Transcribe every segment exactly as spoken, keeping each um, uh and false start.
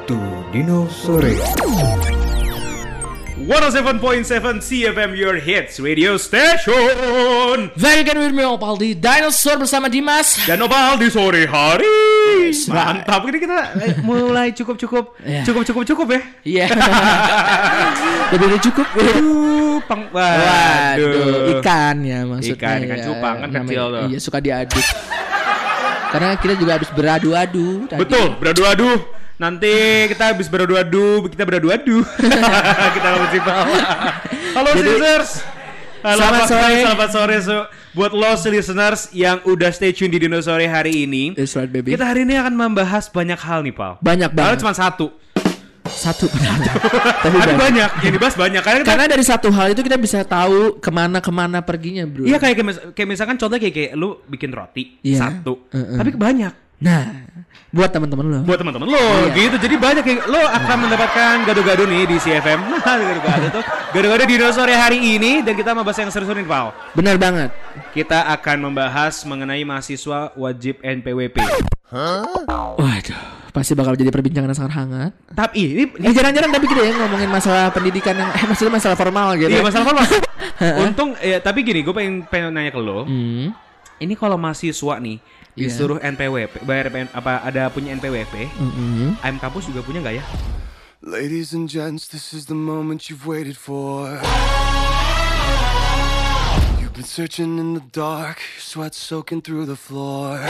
Waktu Dino Sore seratus tujuh koma tujuh C F M, your hits radio station. Back again with me Opal di Dinosaur bersama Dimas Dan Opal di sore hari. Yes, mantap, ini kita mulai cukup-cukup yeah. Cukup-cukup-cukup ya. Iya yeah. Lebih dari cukup. Aduh, pang, waduh. Waduh, ikan ya maksudnya. Ikan, ikan cupang kan namanya, kecil tuh. Iya, suka diaduk. Karena kita juga habis beradu-adu tadi. Betul, beradu-adu. Nanti kita habis beradu-adu, kita beradu-adu. Kita ngomong simpel. Halo listeners. Halo, selamat sore. Selamat sore so, buat lo listeners yang udah stay tune di Dino Sore hari ini. That's right, baby. Kita hari ini akan membahas banyak hal nih, Pal. Banyak banget. Padahal cuma satu. Satu benar. Tapi banyak. banyak. banyak yang dibahas banyak. Karena, kita, Karena dari satu hal itu kita bisa tahu kemana-kemana perginya, bro. Iya, kayak kayak misalkan contoh kayak, kayak lu bikin roti yeah. satu, uh-uh. tapi banyak. Nah, buat teman-teman lo. Buat teman-teman lo, iya. gitu. Jadi banyak yang lo akan nah. mendapatkan gado-gado nih di C F M. Nah, gado-gado tuh. Gado-gado di Dino Sore hari ini, dan kita membahas yang seru-seru nih, Pal. Benar banget. Kita akan membahas mengenai mahasiswa wajib N P W P. Hah? Waduh, pasti bakal jadi perbincangan yang sangat hangat. Tapi ini, eh, jarang-jarang tapi kita ya ngomongin masalah pendidikan yang eh maksudnya masalah formal gitu. Iya, masalah formal. Untung ya, tapi gini, gue pengen pengen nanya ke lo. Hmm. Ini kalau mahasiswa nih disuruh yeah. N P W P, bayar apa ada punya N P W P? Mm-hmm. A M Kampus juga punya nggak ya? Ladies and gents, this is the moment you've waited for. You've been searching in the dark, sweat soaking through the floor.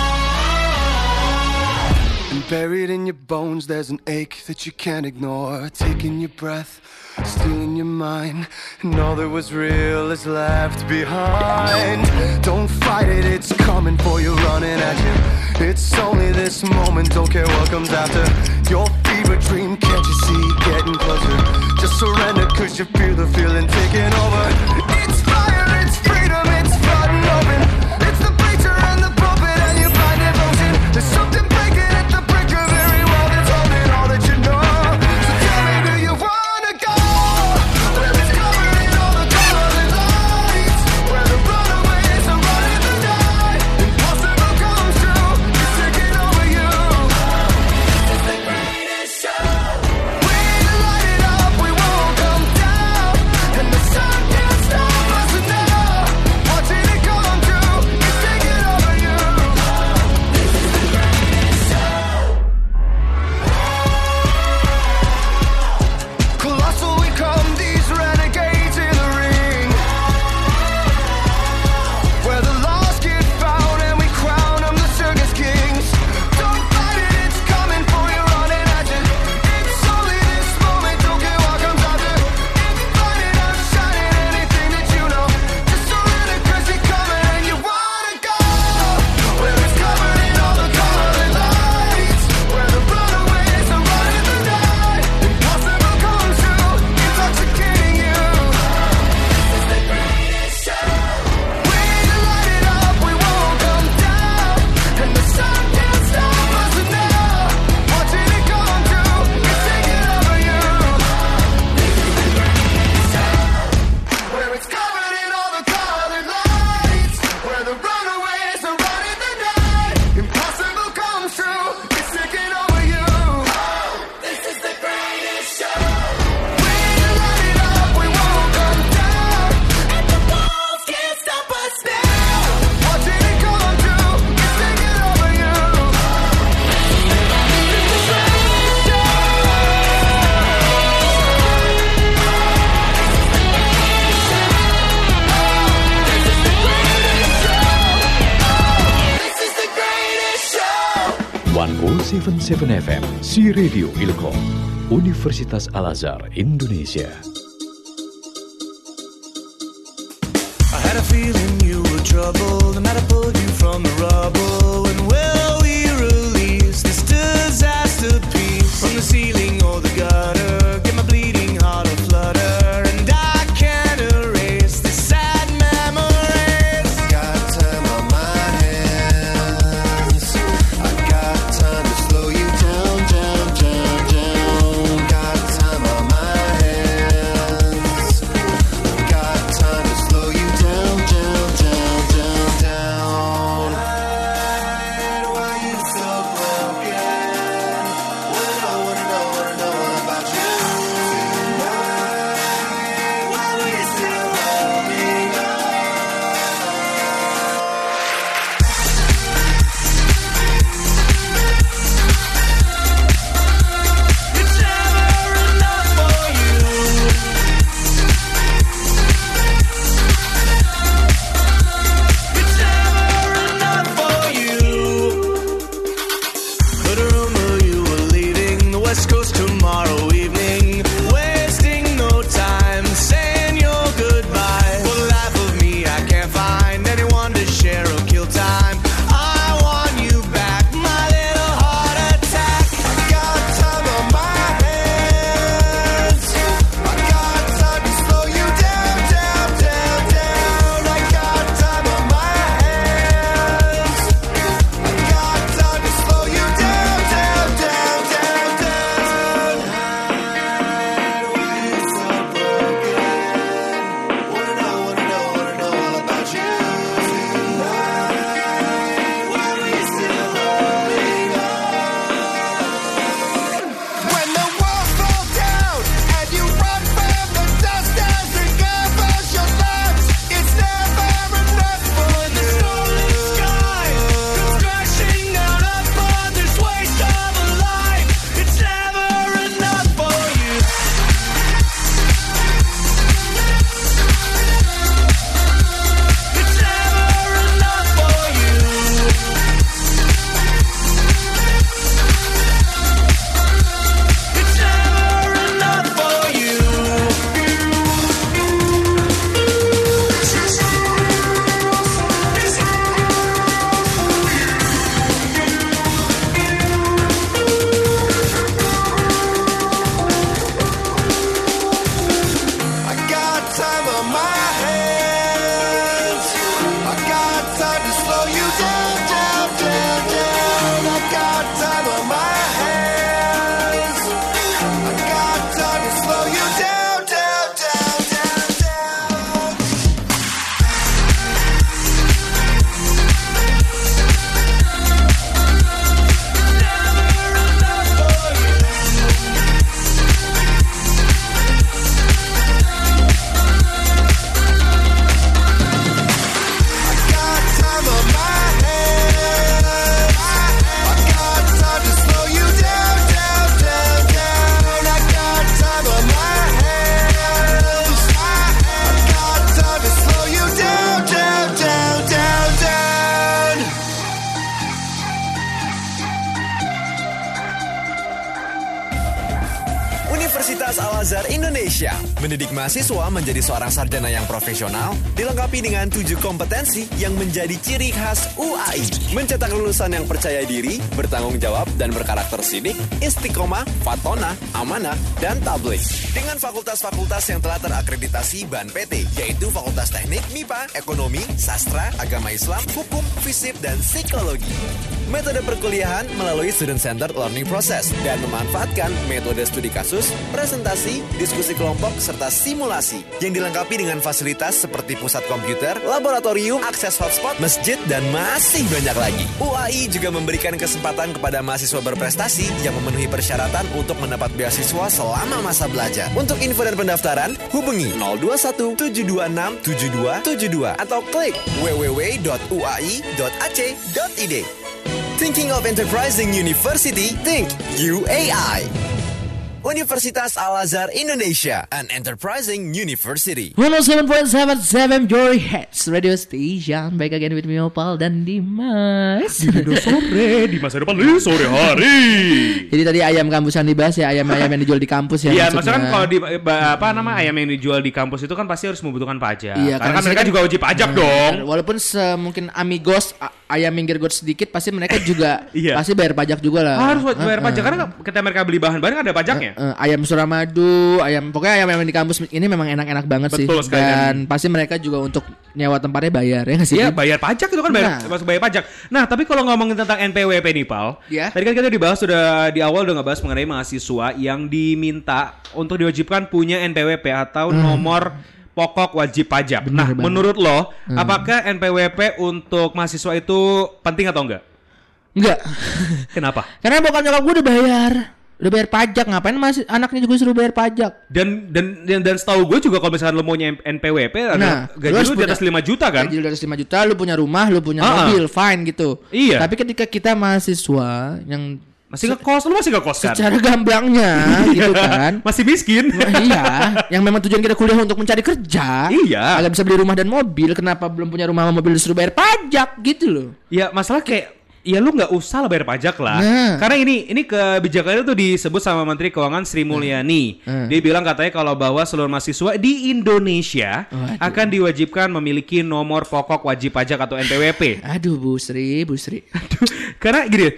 And buried in your bones, there's an ache that you can't ignore. Taking your breath, stealing your mind, and all that was real is left behind. Don't fight it, it's coming for you, running at you. It's only this moment, don't care what comes after. Your fever dream, can't you see, getting closer. Just surrender, cause you feel the feeling taking over. It's fire, it's freedom, it's flooding open. It's the preacher and the prophet and your blind devotion. There's something breaking at the break of every wall that's holding all that you know. So tell me, do you wanna go? Where it's covered in all the colors and lights, where the runaways are running the night. Impossible comes true, it's taking over you. It's the greatest show. We light it up, we won't come down, and the sun can't stop us now. Watching it come true, it's taking over you. This is the greatest show. Colossal we come, these renegades in the ring, where the lost get found and we crown them the circus kings. Don't fight it, it's coming for you, running at you. It's only this moment, don't care what comes after. It's blinding, outshining anything that you know. Just surrender, cause you're coming and you wanna go. Where it's covered in all the colors and lights, where the runaways are running the night. Impossible comes true, intoxicating you. This is the greatest show. We light it up, we won't come down, and the sun can't stop us now. Watching it come true, it's taking over you. This is the greatest show. Where it's covered in all the colored lights, where the runaways are running the night. Impossible comes true, it's taking over you. This is the greatest show. We light it up, we won't come down, and the walls can't stop us now. Watching it come true, it's taking over you. This is the greatest show. seratus tujuh tujuh F M Si Radio Ilkom Universitas Al-Azhar Indonesia. I had a feeling you were troubled, and that I pulled you from the rubble. And will we release this disaster piece from the ceiling or the gutter? Get my bleeding heart a flutter, and I can't erase the sad memories. Got time on my hands, I got time to slow you down, down, down, down. Got time on my hands, got time to slow you down, down, down, down, down. Why you so broken? When I wanna Universitas Al-Azhar Indonesia mendidik mahasiswa menjadi seorang sarjana yang profesional, dilengkapi dengan tujuh kompetensi yang menjadi ciri khas U A I. Mencetak lulusan yang percaya diri, bertanggung jawab, dan berkarakter sidik, istiqomah, fatona, amanah, dan tabligh. Dengan fakultas-fakultas yang telah terakreditasi B A N P T, yaitu Fakultas Teknik, M I P A, Ekonomi, Sastra, Agama Islam, Hukum, Fisip, dan Psikologi. Metode perkuliahan melalui student-centered learning process dan memanfaatkan metode studi kasus, presentasi, diskusi kelompok, serta simulasi yang dilengkapi dengan fasilitas seperti pusat komputer, laboratorium, akses hotspot, masjid, dan masih banyak lagi. U A I juga memberikan kesempatan kepada mahasiswa berprestasi yang memenuhi persyaratan untuk mendapat beasiswa selama masa belajar. Untuk info dan pendaftaran, hubungi nol dua satu tujuh dua enam tujuh dua tujuh dua atau klik w w w dot u a i dot a c dot i d. Thinking of Enterprising University? Think U A I. Universitas Al-Azhar Indonesia, an enterprising university. one oh seven point seven seven your hits radio station. Baik again with me Opal dan Dimas. Di sore, di masa depan di sore hari. Jadi tadi ayam kampus yang dibahas ya, ayam-ayam yang dijual di kampus ya. Iya, maksudnya kan kalau di apa nama ayam yang dijual di kampus itu kan pasti harus membutuhkan pajak. Iya, karena kan mereka juga wajib pajak dong. Walaupun mungkin amigos a- ayam minggir got sedikit, pasti mereka juga Iya. pasti bayar pajak juga lah. Harus bayar Uh, pajak uh. karena ketika mereka beli bahan-bahan kan ada pajaknya. Uh, uh, ayam Suramadu, ayam pokoknya ayam yang di kampus ini memang enak-enak banget sih. Betul sekali. Dan pasti mereka juga untuk nyewa tempatnya bayar ya nggak sih? Iya, bayar pajak itu kan bayar, Nah. masuk bayar pajak. Nah, tapi kalau ngomongin tentang N P W P nih, Pal. Ya. Tadi kan kita dibahas sudah di awal udah ngebahas mengenai mahasiswa yang diminta untuk diwajibkan punya N P W P atau Hmm. nomor pokok wajib pajak. Bener Nah, banget. menurut lo, Hmm. apakah N P W P untuk mahasiswa itu penting atau enggak? Enggak. Kenapa? Karena bokap nyokap gue udah bayar. Udah bayar pajak, ngapain masih anaknya juga suruh bayar pajak? Dan dan dan, dan setahu gue juga kalau misalkan lo maunya N P W P Nah, ada gaji lu harus lu di atas punya- lima juta kan? Gaji lu di atas lima juta, lu punya rumah, lu punya Ah, mobil, fine gitu. Iya. Tapi ketika kita mahasiswa yang Masih ngekos, lu masih ngekos kan? secara gamblang-nya gitu kan. Masih miskin. Nah, iya, yang memang tujuan kita kuliah untuk mencari kerja. Iya. Agar bisa beli rumah dan mobil, kenapa belum punya rumah sama mobil disuruh bayar pajak gitu loh. Ya masalah kayak ya lu nggak usah lah bayar pajak lah. Nah. Karena ini ini kebijakan itu disebut sama Menteri Keuangan Sri Mulyani. Nah. Dia bilang katanya kalau bahwa seluruh mahasiswa di Indonesia Waduh. akan diwajibkan memiliki nomor pokok wajib pajak atau N P W P. Aduh Bu Sri, Bu Sri. Karena gini,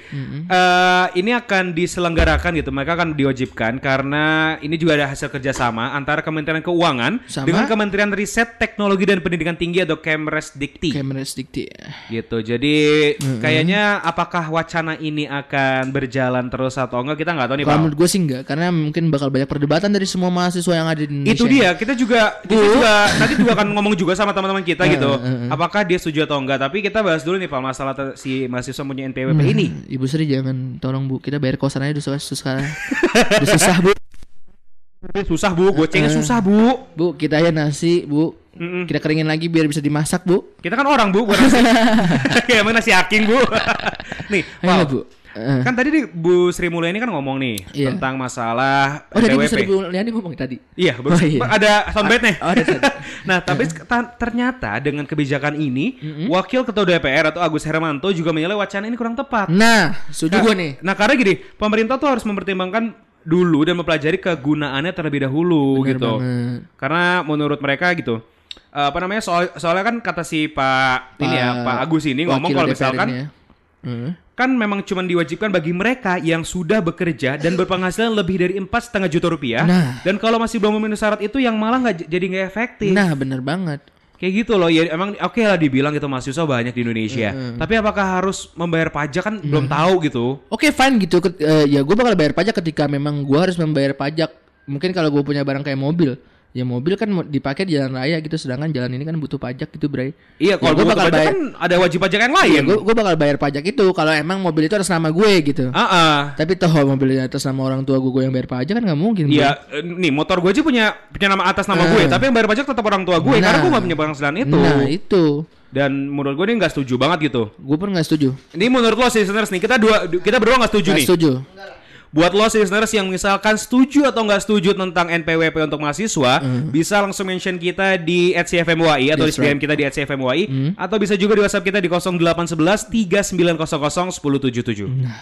eh, ini akan diselenggarakan gitu. Mereka akan diwajibkan karena ini juga ada hasil kerjasama antara Kementerian Keuangan Sama? dengan Kementerian Riset, Teknologi dan Pendidikan Tinggi atau Kemresdikti. Kemenrisdikti. Gitu. Jadi kayaknya apakah wacana ini akan berjalan terus atau enggak kita nggak tahu nih, Kalau Pak. menurut gue sih enggak, karena mungkin bakal banyak perdebatan dari semua mahasiswa yang ada di Indonesia. Itu dia, kita juga kita juga nanti juga akan ngomong juga sama teman-teman kita Eh, gitu. eh, eh. Apakah dia setuju atau enggak? Tapi kita bahas dulu nih Pak masalah te- si mahasiswa punya N P W P ini. Ibu Sri jangan, tolong Bu, kita bayar kosan aja udah susah, susah, udah susah Bu. Susah Bu, gocengnya Eh. susah Bu. Bu, kita aja nasi Bu, Mm-mm. kita keringin lagi biar bisa dimasak Bu. Kita kan orang Bu, bukan nasi. Kayak emang nasi aking Bu. Nih, Ayo Pak. Bu. Eh. Kan tadi nih, Bu Sri Mulyani kan ngomong nih Iya. tentang masalah Oh tadi N P W P. Bu Sri Mulyani ngomong tadi. Iya, bagus. Oh, iya. Ada soundbite nih. Oh, ada sound. Nah, tapi ta- ternyata dengan kebijakan ini, Wakil Ketua D P R atau Agus Hermanto juga menilai wacana ini kurang tepat. Nah, setuju Nah, gue nih. Nah, karena gini, pemerintah tuh harus mempertimbangkan dulu dan mempelajari kegunaannya terlebih dahulu Bener gitu. banget. Karena menurut mereka gitu, eh, apa namanya soal soalnya kan kata si Pak ini ya Pak Agus ini ngomong Wakil kalau D P R misalkan ini ya. Hmm. kan memang cuma diwajibkan bagi mereka yang sudah bekerja dan berpenghasilan lebih dari empat setengah juta rupiah. Nah. Dan kalau masih belum memenuhi syarat itu yang malah nggak j- jadi nggak efektif. Nah, bener banget. Kayak gitu loh. Ya emang oke lah dibilang gitu mahasiswa banyak di Indonesia. Tapi apakah harus membayar pajak kan belum tahu gitu. Oke, fine gitu. Ket- eh, ya gue bakal bayar pajak ketika memang gue harus membayar pajak. Mungkin kalau gue punya barang kayak mobil, ya mobil kan mau dipakai di jalan raya gitu, sedangkan jalan ini kan butuh pajak gitu, Bray. Iya, kalau Ya, gua gua bakal pajak bayar- kan ada wajib pajak yang lain. Gue gue bakal bayar pajak itu kalau emang mobil itu atas nama gue gitu. Ah, ah. Tapi toh mobilnya atas nama orang tua gue, gue yang bayar pajak kan nggak mungkin. Bro. Iya, eh, nih motor gue aja punya punya nama atas nama Eh. gue, tapi yang bayar pajak tetap orang tua gue Nah. karena gue gak punya penghasilan itu. Nah itu, Dan menurut gue ini nggak setuju banget gitu. gue pun nggak setuju. Ini menurut lo listeners nih, kita dua kita berdua nggak setuju Nggak nih. setuju. Buat lo listeners yang misalkan setuju atau nggak setuju tentang N P W P untuk mahasiswa, bisa langsung mention kita di at C F M U A I atau That's di D M right. kita di at C F M U A I atau bisa juga di WhatsApp kita di nol delapan satu satu tiga sembilan nol nol satu nol tujuh tujuh.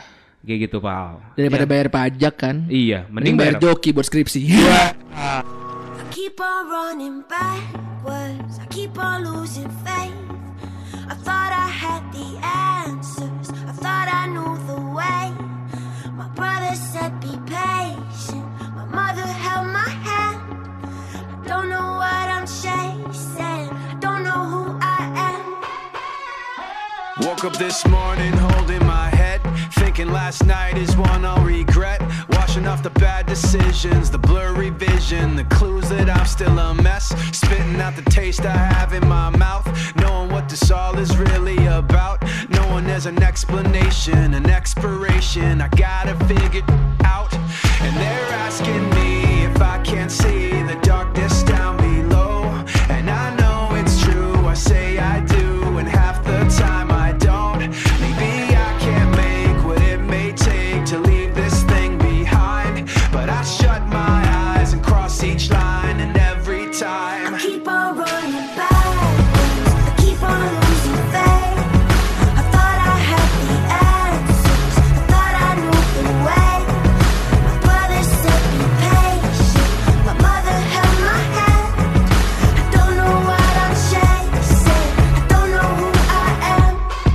Kayak gitu, Pal. Daripada Ya. bayar pajak kan. Iya, Mending mending bayar bayar. joki buat skripsi. I keep on running backwards. I keep on losing faith. I thought I had the answers. I thought I knew the way. My brother said be patient. My mother held my hand. I don't know what I'm chasing. I don't know who I am. Woke up this morning holding my head, thinking last night is one I'll regret. Washing off the bad decisions, the blurry vision, the clues that I'm still a mess. Spitting out the taste I have in my mouth, knowing what this all is really about. Knowing there's an explanation, an expiration, I gotta figure out. And they're asking me if I can't see the darkness down below. And I know it's true, I say I do, and half the time I don't. Maybe I can't make what it may take to leave this thing behind, but I shut my eyes and cross each line, and every time I keep on running backwards. I keep on losing faith. I thought I had the answers. I thought I knew the way. My brother said be patient. My mother held my hand. I don't know what I'm chasing. I don't know who I am.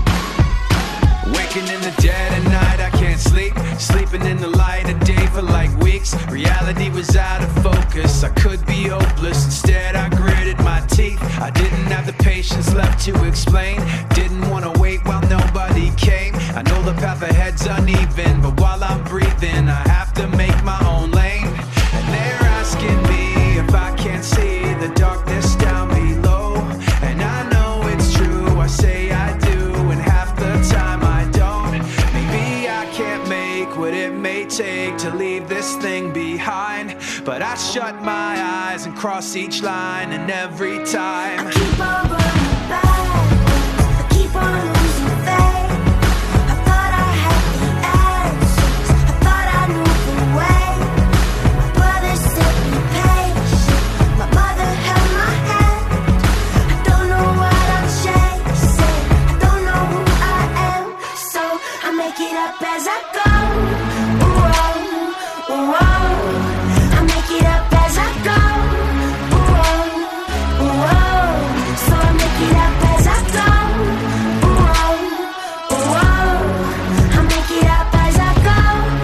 waking in the dead of night, I can't sleep. Sleeping in the light of day for like weeks. Reality was out of focus, I could be hopeless. Instead I gritted my teeth. I didn't have the patience left to explain. Didn't want to wait while nobody came. I know the path ahead's uneven, but while I'm breathing I have to make my own lane. And they're asking me if I can't see the darkness down below. And I know it's true, I say I do, and half the time I don't. Maybe I can't make what it may take to leave this thing behind, but I shut my eyes and cross each line, and every time I keep on running backwards. I keep on losing faith. I thought I had the answers. I thought I knew the way. My brother said be patient. My mother held my hand. I don't know what I'm chasing. I don't know who I am. So I make it up as I go. Ooh, ooh, I make it up as I go. Ooh, ooh, so I make it up as I go. Ooh, ooh, I make it up as I go.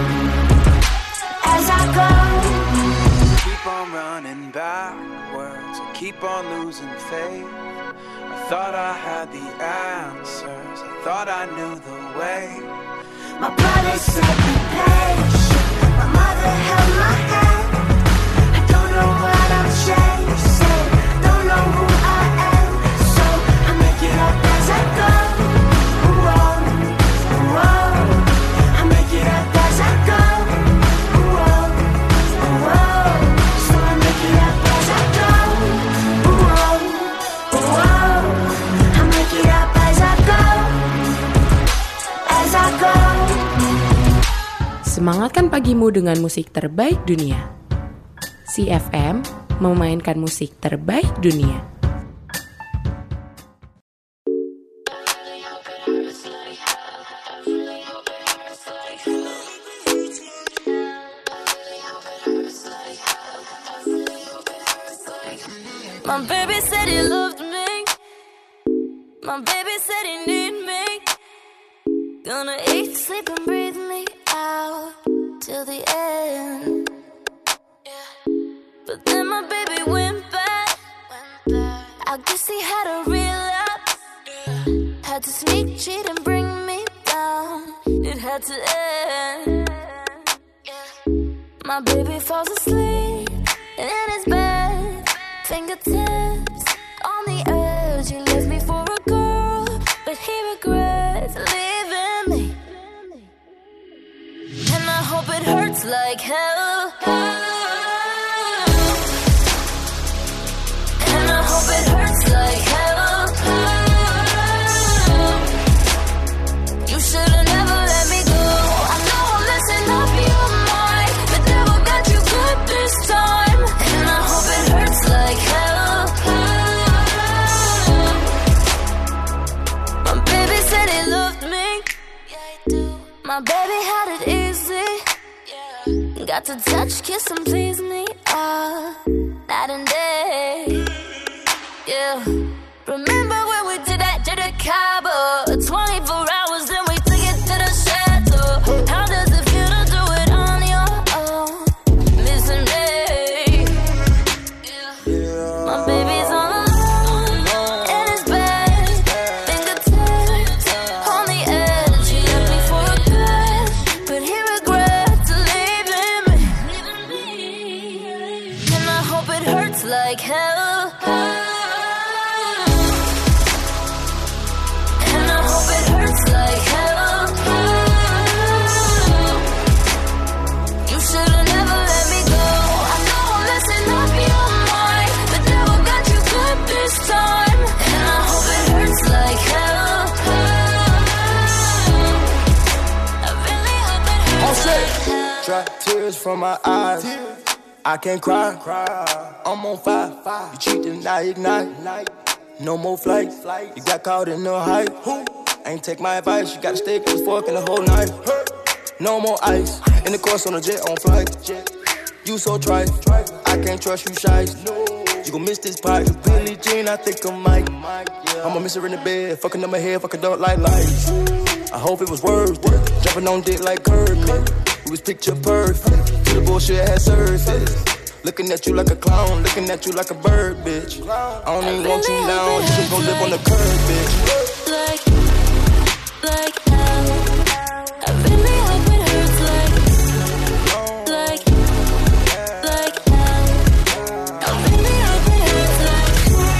As I go. keep on running backwards, I keep on losing faith. I thought I had the answers, I thought I knew the way. My brother said be patient. My mother held my hand. I don't know what I'm chasing. Don't know who I am. So I make it up as I go. Ooh, ooh, I make it up as I go. Ooh, ooh, so I make it up as I go. Ooh, ooh, I make it up as I go. As I go. Semangatkan pagimu dengan musik terbaik dunia. C F M memainkan musik terbaik dunia. My baby said he loved me. My baby said he need me. Gonna eat, sleep and breathe me out till the end. But then my baby went back. I guess he had a relapse. Had to sneak, cheat and bring me down. It had to end. My baby falls asleep in his bed. Fingertips on the edge. He left me for a girl, but he regrets leaving me. And I hope it hurts like hell. And I hope it hurts like hell. You should've never let me go. I know I'm messing up your mind. The devil got you good this time. And I hope it hurts like hell. My baby said he loved me. Yeah, he do. My baby had it got to touch, kiss and please me all night and day. Yeah. Remember when we did that to the Cabo? twenty-four hours, then we took it to the chateau. How does it feel to do it on your own? Listen, hey. My baby's all alone in his bed. Fingertips on the edge. He left me for a bed, but he regrets leaving me. And I hope it hurts like hell. Dry tears from my eyes. I can't cry. I'm on fire. You cheat and I ignite. No more flight. You got caught in the hype. Ain't take my advice. You gotta stay close fucking the whole night. No more ice. In the course on a jet on flight. You so trite. I can't trust you, shies. You gon' miss this pipe. Billie Jean, I think I might. I'ma miss her in the bed. Fucking up my head. Fucking don't like lights. I hope it was worth it. Jumping on dick like Kirkman. We was picture perfect. Till the bullshit had surfaced. Looking at you like a clown. Looking at you like a bird, bitch. I don't even want you now. You can go live on the curb, bitch. Like, like hell. I really hope it hurts like, like, like hell. I really hope it hurts like,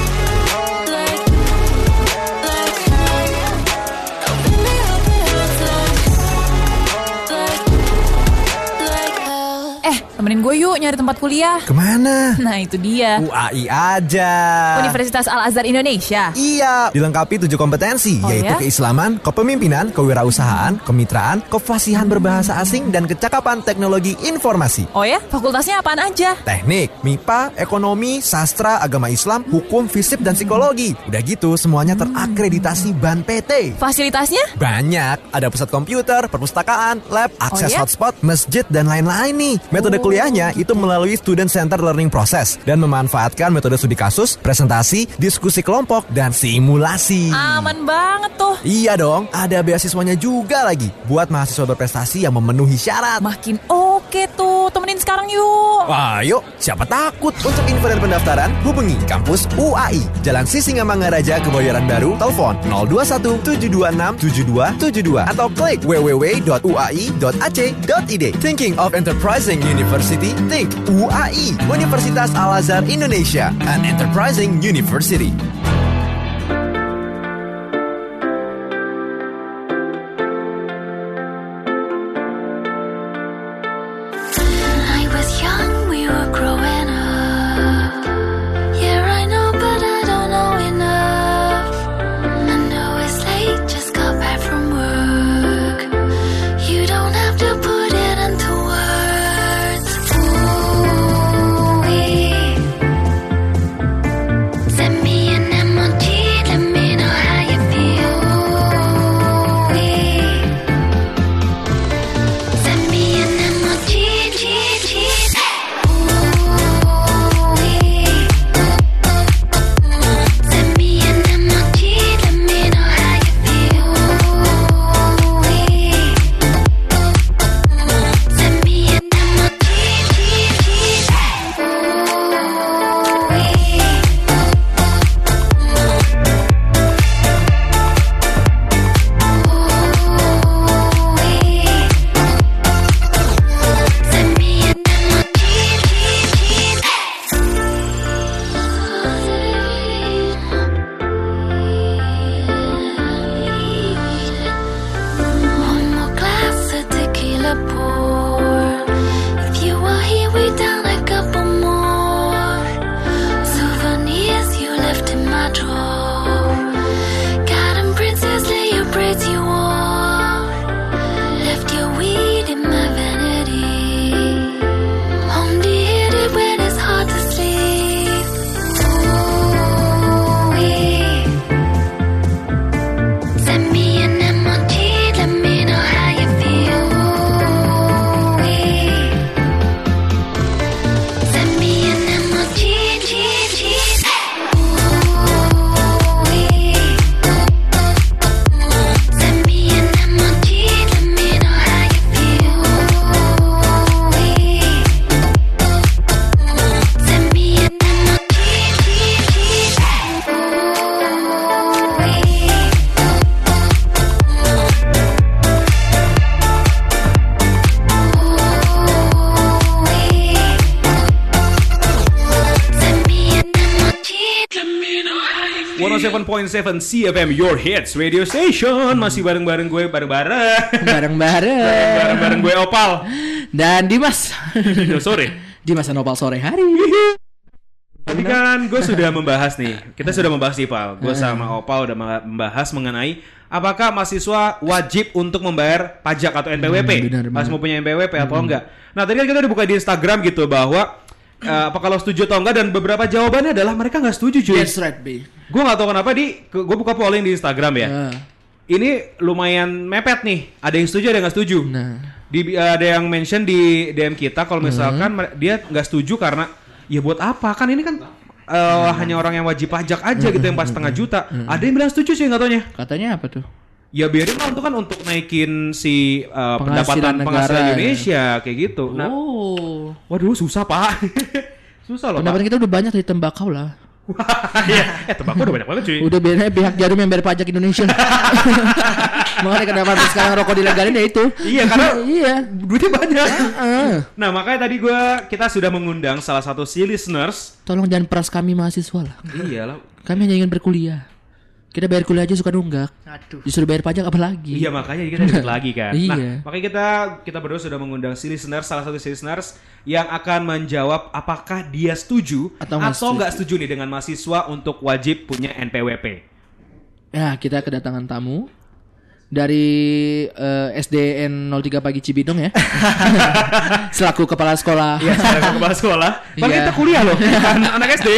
like, like hell. I really hope it hurts like, like, like hell. Eh, temenin gue yuk nyari tempat kuliah. Kemana? Nah itu dia, U A I aja. Universitas Al-Azhar Indonesia. Iya, dilengkapi tujuh kompetensi, Oh, yaitu ya? keislaman, kepemimpinan, kewirausahaan, kemitraan, kefasihan berbahasa asing, dan kecakapan teknologi informasi. Oh ya, fakultasnya apaan aja? Teknik, M I P A, ekonomi, sastra, agama Islam, hukum, fisip, dan psikologi. Udah gitu, semuanya terakreditasi B A N P T. Fasilitasnya? Banyak, ada pusat komputer, perpustakaan, lab, akses Oh, ya? hotspot, masjid, dan lain-lain nih. Metode Oh. kuliahnya itu melalui student center learning process dan memanfaatkan metode studi kasus, presentasi, diskusi kelompok, dan simulasi. Aman banget tuh. Iya dong, ada beasiswanya juga lagi buat mahasiswa berprestasi yang memenuhi syarat. Makin oke tuh, temenin sekarang yuk. Wah, yuk, siapa takut? Untuk info dan pendaftaran, hubungi kampus U A I, Jalan Sisingamangaraja, Kebayoran Baru, telepon nol dua satu tujuh dua enam tujuh dua tujuh dua atau klik w w w dot u a i dot a c dot i d. Thinking of Enterprising University? Think U A I, Universitas Al-Azhar Indonesia, an enterprising university. I was young, we were growing up. Yeah, I know, but I don't know enough. I know it's late, just got back from work. You don't have to put it into words. Ooh, send me an emoji, let me know how you feel. Ooh, send me an emoji, G, G. Ooh. tujuh koma tujuh C F M Your Hits Radio Station. Masih bareng-bareng gue bareng-bareng. Bareng-bareng. Bareng-bareng gue Opal dan Dimas. Sore. Dimas dan Opal sore hari. Tadi kan gue sudah membahas nih. Kita sudah membahas nih, Pal. Gue sama Opal udah membahas mengenai apakah mahasiswa wajib untuk membayar pajak atau N P W P. Hmm, benar, benar. Pas mau punya N P W P hmm. atau enggak. Nah, tadi kan kita udah buka di Instagram gitu bahwa uh, apa kalau setuju atau enggak, dan beberapa jawabannya adalah mereka nggak setuju, cuy. That's right, B. Gue nggak tahu kenapa di gue buka polling di Instagram ya. Uh. Ini lumayan mepet nih. Ada yang setuju, ada yang nggak setuju. Nah. Di, uh, ada yang mention di D M kita kalau misalkan uh. dia nggak setuju karena ya buat apa, kan ini kan uh, uh. hanya orang yang wajib pajak aja uh. gitu yang pas setengah juta. Uh. Ada yang bilang setuju sih, nggak taunya. Katanya apa tuh? Ya biarin lah, itu kan untuk naikin si uh, pendapatan penghasilan Indonesia ya. Kayak gitu. Nah, oh. Waduh susah, Pak. Susah loh, pendapatan Pak. Kita udah banyak dari tembakau lah. Ya, eh tembakau udah banyak banget, cuy. Udah biasanya pihak Jarum yang bayar pajak Indonesia. Makanya kenapa sekarang rokok dilegalin ya itu. Iya, karena iya, duitnya banyak. Uh-uh. Nah, makanya tadi gua kita sudah mengundang salah satu si listeners. Tolong jangan peras kami mahasiswa lah. Iyalah. Kami hanya ingin berkuliah. Kita bayar kuliah aja suka nunggak. Aduh. Disuruh bayar pajak apa lagi? Iya, makanya kita dikit lagi kan. Iya. Nah, makanya kita kita berdua sudah mengundang si listeners, salah satu si listeners yang akan menjawab apakah dia setuju atau nggak setuju. setuju nih dengan mahasiswa untuk wajib punya N P W P. Ya, kita kedatangan tamu dari uh, S D N nol tiga Pagi Cibinong ya. Selaku kepala sekolah. Iya, selaku kepala sekolah. Padahal kita kuliah loh, kan anak S D.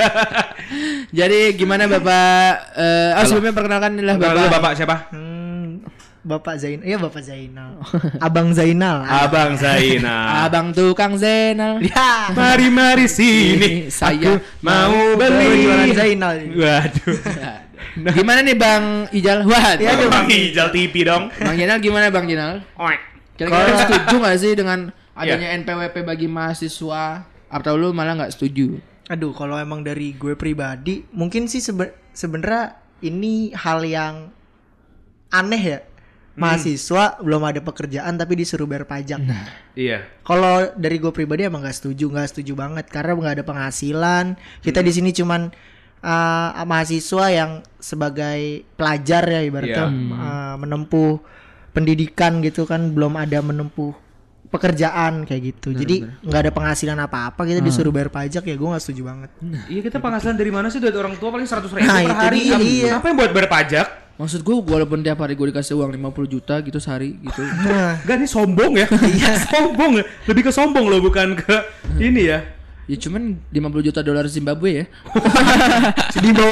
Jadi gimana Bapak? Uh, oh, sebelumnya perkenalkan inilah Bapak. Bapak siapa? Hmm, Bapak Zainal. Iya, Bapak Zainal. Abang Zainal. Abang Zainal. Abang tukang Zainal. Ya. Mari mari sini. Saya aku mau beli jualan Zainal. Waduh. Nah. Gimana nih Bang Ijal? Wah, ya, Bang Ijal T V dong. Bang Jinal gimana Bang Jinal? Kira-kira setuju nggak sih dengan adanya yeah. N P W P bagi mahasiswa? Atau lu malah nggak setuju? Aduh, kalau emang dari gue pribadi, mungkin sih sebe- sebenarnya ini hal yang aneh ya. Hmm. Mahasiswa belum ada pekerjaan tapi disuruh bayar pajak. Nah, iya. Kalau dari gue pribadi emang nggak setuju, nggak setuju banget karena nggak ada penghasilan. Kita hmm. di sini cuman Uh, mahasiswa yang sebagai pelajar ya ibaratnya yeah. uh, menempuh pendidikan gitu kan, belum ada menempuh pekerjaan kayak gitu. Bener, Jadi nggak ada penghasilan apa-apa, kita hmm. disuruh bayar pajak, ya gue nggak setuju banget. Nah, iya, kita penghasilan dari mana sih? Duit orang tua paling seratus ribu nah, per hari. Dia, iya. Apa yang buat bayar pajak? Maksud gue walaupun tiap hari gue dikasih uang lima puluh juta gitu sehari gitu. Nah, gak, ini sombong ya. Sombong, lebih ke sombong loh, bukan ke ini ya. Ya cuman lima puluh juta dolar Zimbabwe ya. Di bawah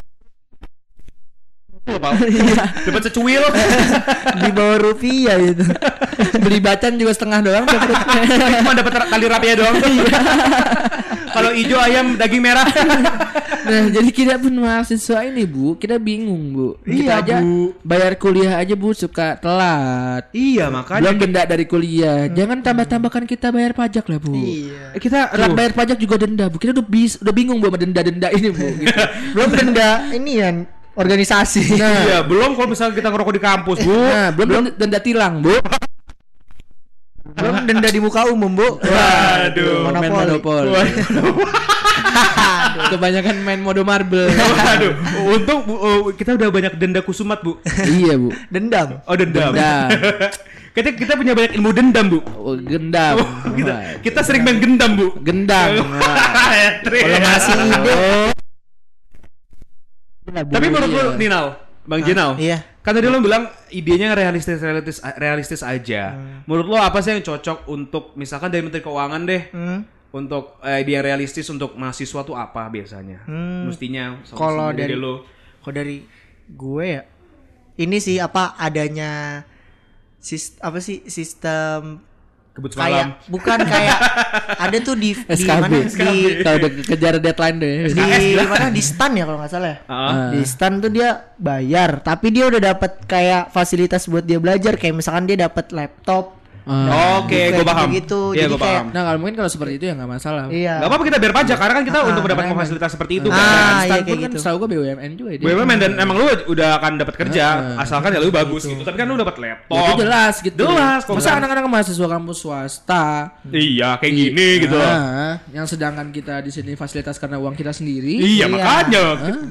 dapat secuil di bawah rupiah gitu. Beli bacan juga setengah doang dapat. Cuma dapat tali rapinya doang tuh. Kalau hijau ayam daging merah. Nah, jadi kita pun mahasiswa ini, Bu, kita bingung, Bu. Kita iya, aja Bu. Bayar kuliah aja, Bu, suka telat. Iya, makanya belum denda dari kuliah. Hmm. Jangan tambah-tambahkan kita bayar pajak lah, Bu. Iya. Eh, kita telat bayar pajak juga denda, Bu. Kita udah bis, udah bingung Bu sama denda-denda ini, Bu. Gitu. Belum denda ini ya organisasi. Nah, iya, belum kalau misalnya kita ngerokok di kampus, Bu. Nah, belum, belum denda tilang, Bu. Belum denda di muka umum, Bu. Waduh, main monopoli. Kebanyakan main mode marble. Waduh, untung uh, kita udah banyak denda kusumat, Bu. Iya, Bu. Dendam. Oh, dendam. Dendam. kita kita punya banyak ilmu dendam, Bu. Oh, gendam. Oh, kita, kita sering main gendam, Bu. Gendam. Kalau masih ide. Tapi menurut lu, Ninal, Bang Jinal, iya. Kan tadi lo bilang idenya realistis realistis realistis aja. Hmm. Menurut lo apa sih yang cocok untuk misalkan dari Menteri Keuangan deh? Hmm. Untuk eh, ide yang realistis untuk mahasiswa tuh apa biasanya? Hmm. Mestinya kalau dari lo, kalau dari gue ya, ini sih apa adanya sis, apa sih sistem kebut kayak bukan kayak ada tuh di S K B, di mana di kalau udah kejar deadline deh di, di mana di stan ya kalau nggak salah ya. Uh. Di stan tuh dia bayar tapi dia udah dapat kayak fasilitas buat dia belajar, kayak misalkan dia dapat laptop. Uh. Oke, okay, gue paham. Gitu. Iya, jadi kayak, paham. Nah kalau mungkin kalau seperti itu ya nggak masalah. Iya. Gak apa-apa kita bayar pajak karena kan kita ah, untuk mendapatkan fasilitas seperti itu. Ah, kan. Iya, Stan kayak kan gitu. setahu gue B U M N juga. B U M N dan emang lu udah akan dapat kerja uh, asalkan ya lu bagus gitu. gitu. Tapi kan lu dapat laptop. Ya, itu jelas gitu. Jelas. Masa kan anak-anak mahasiswa kampus swasta. Iya, kayak I, gini gitu. Nah, yang sedangkan kita di sini fasilitas karena uang kita sendiri. Iya, iya. makanya. Huh?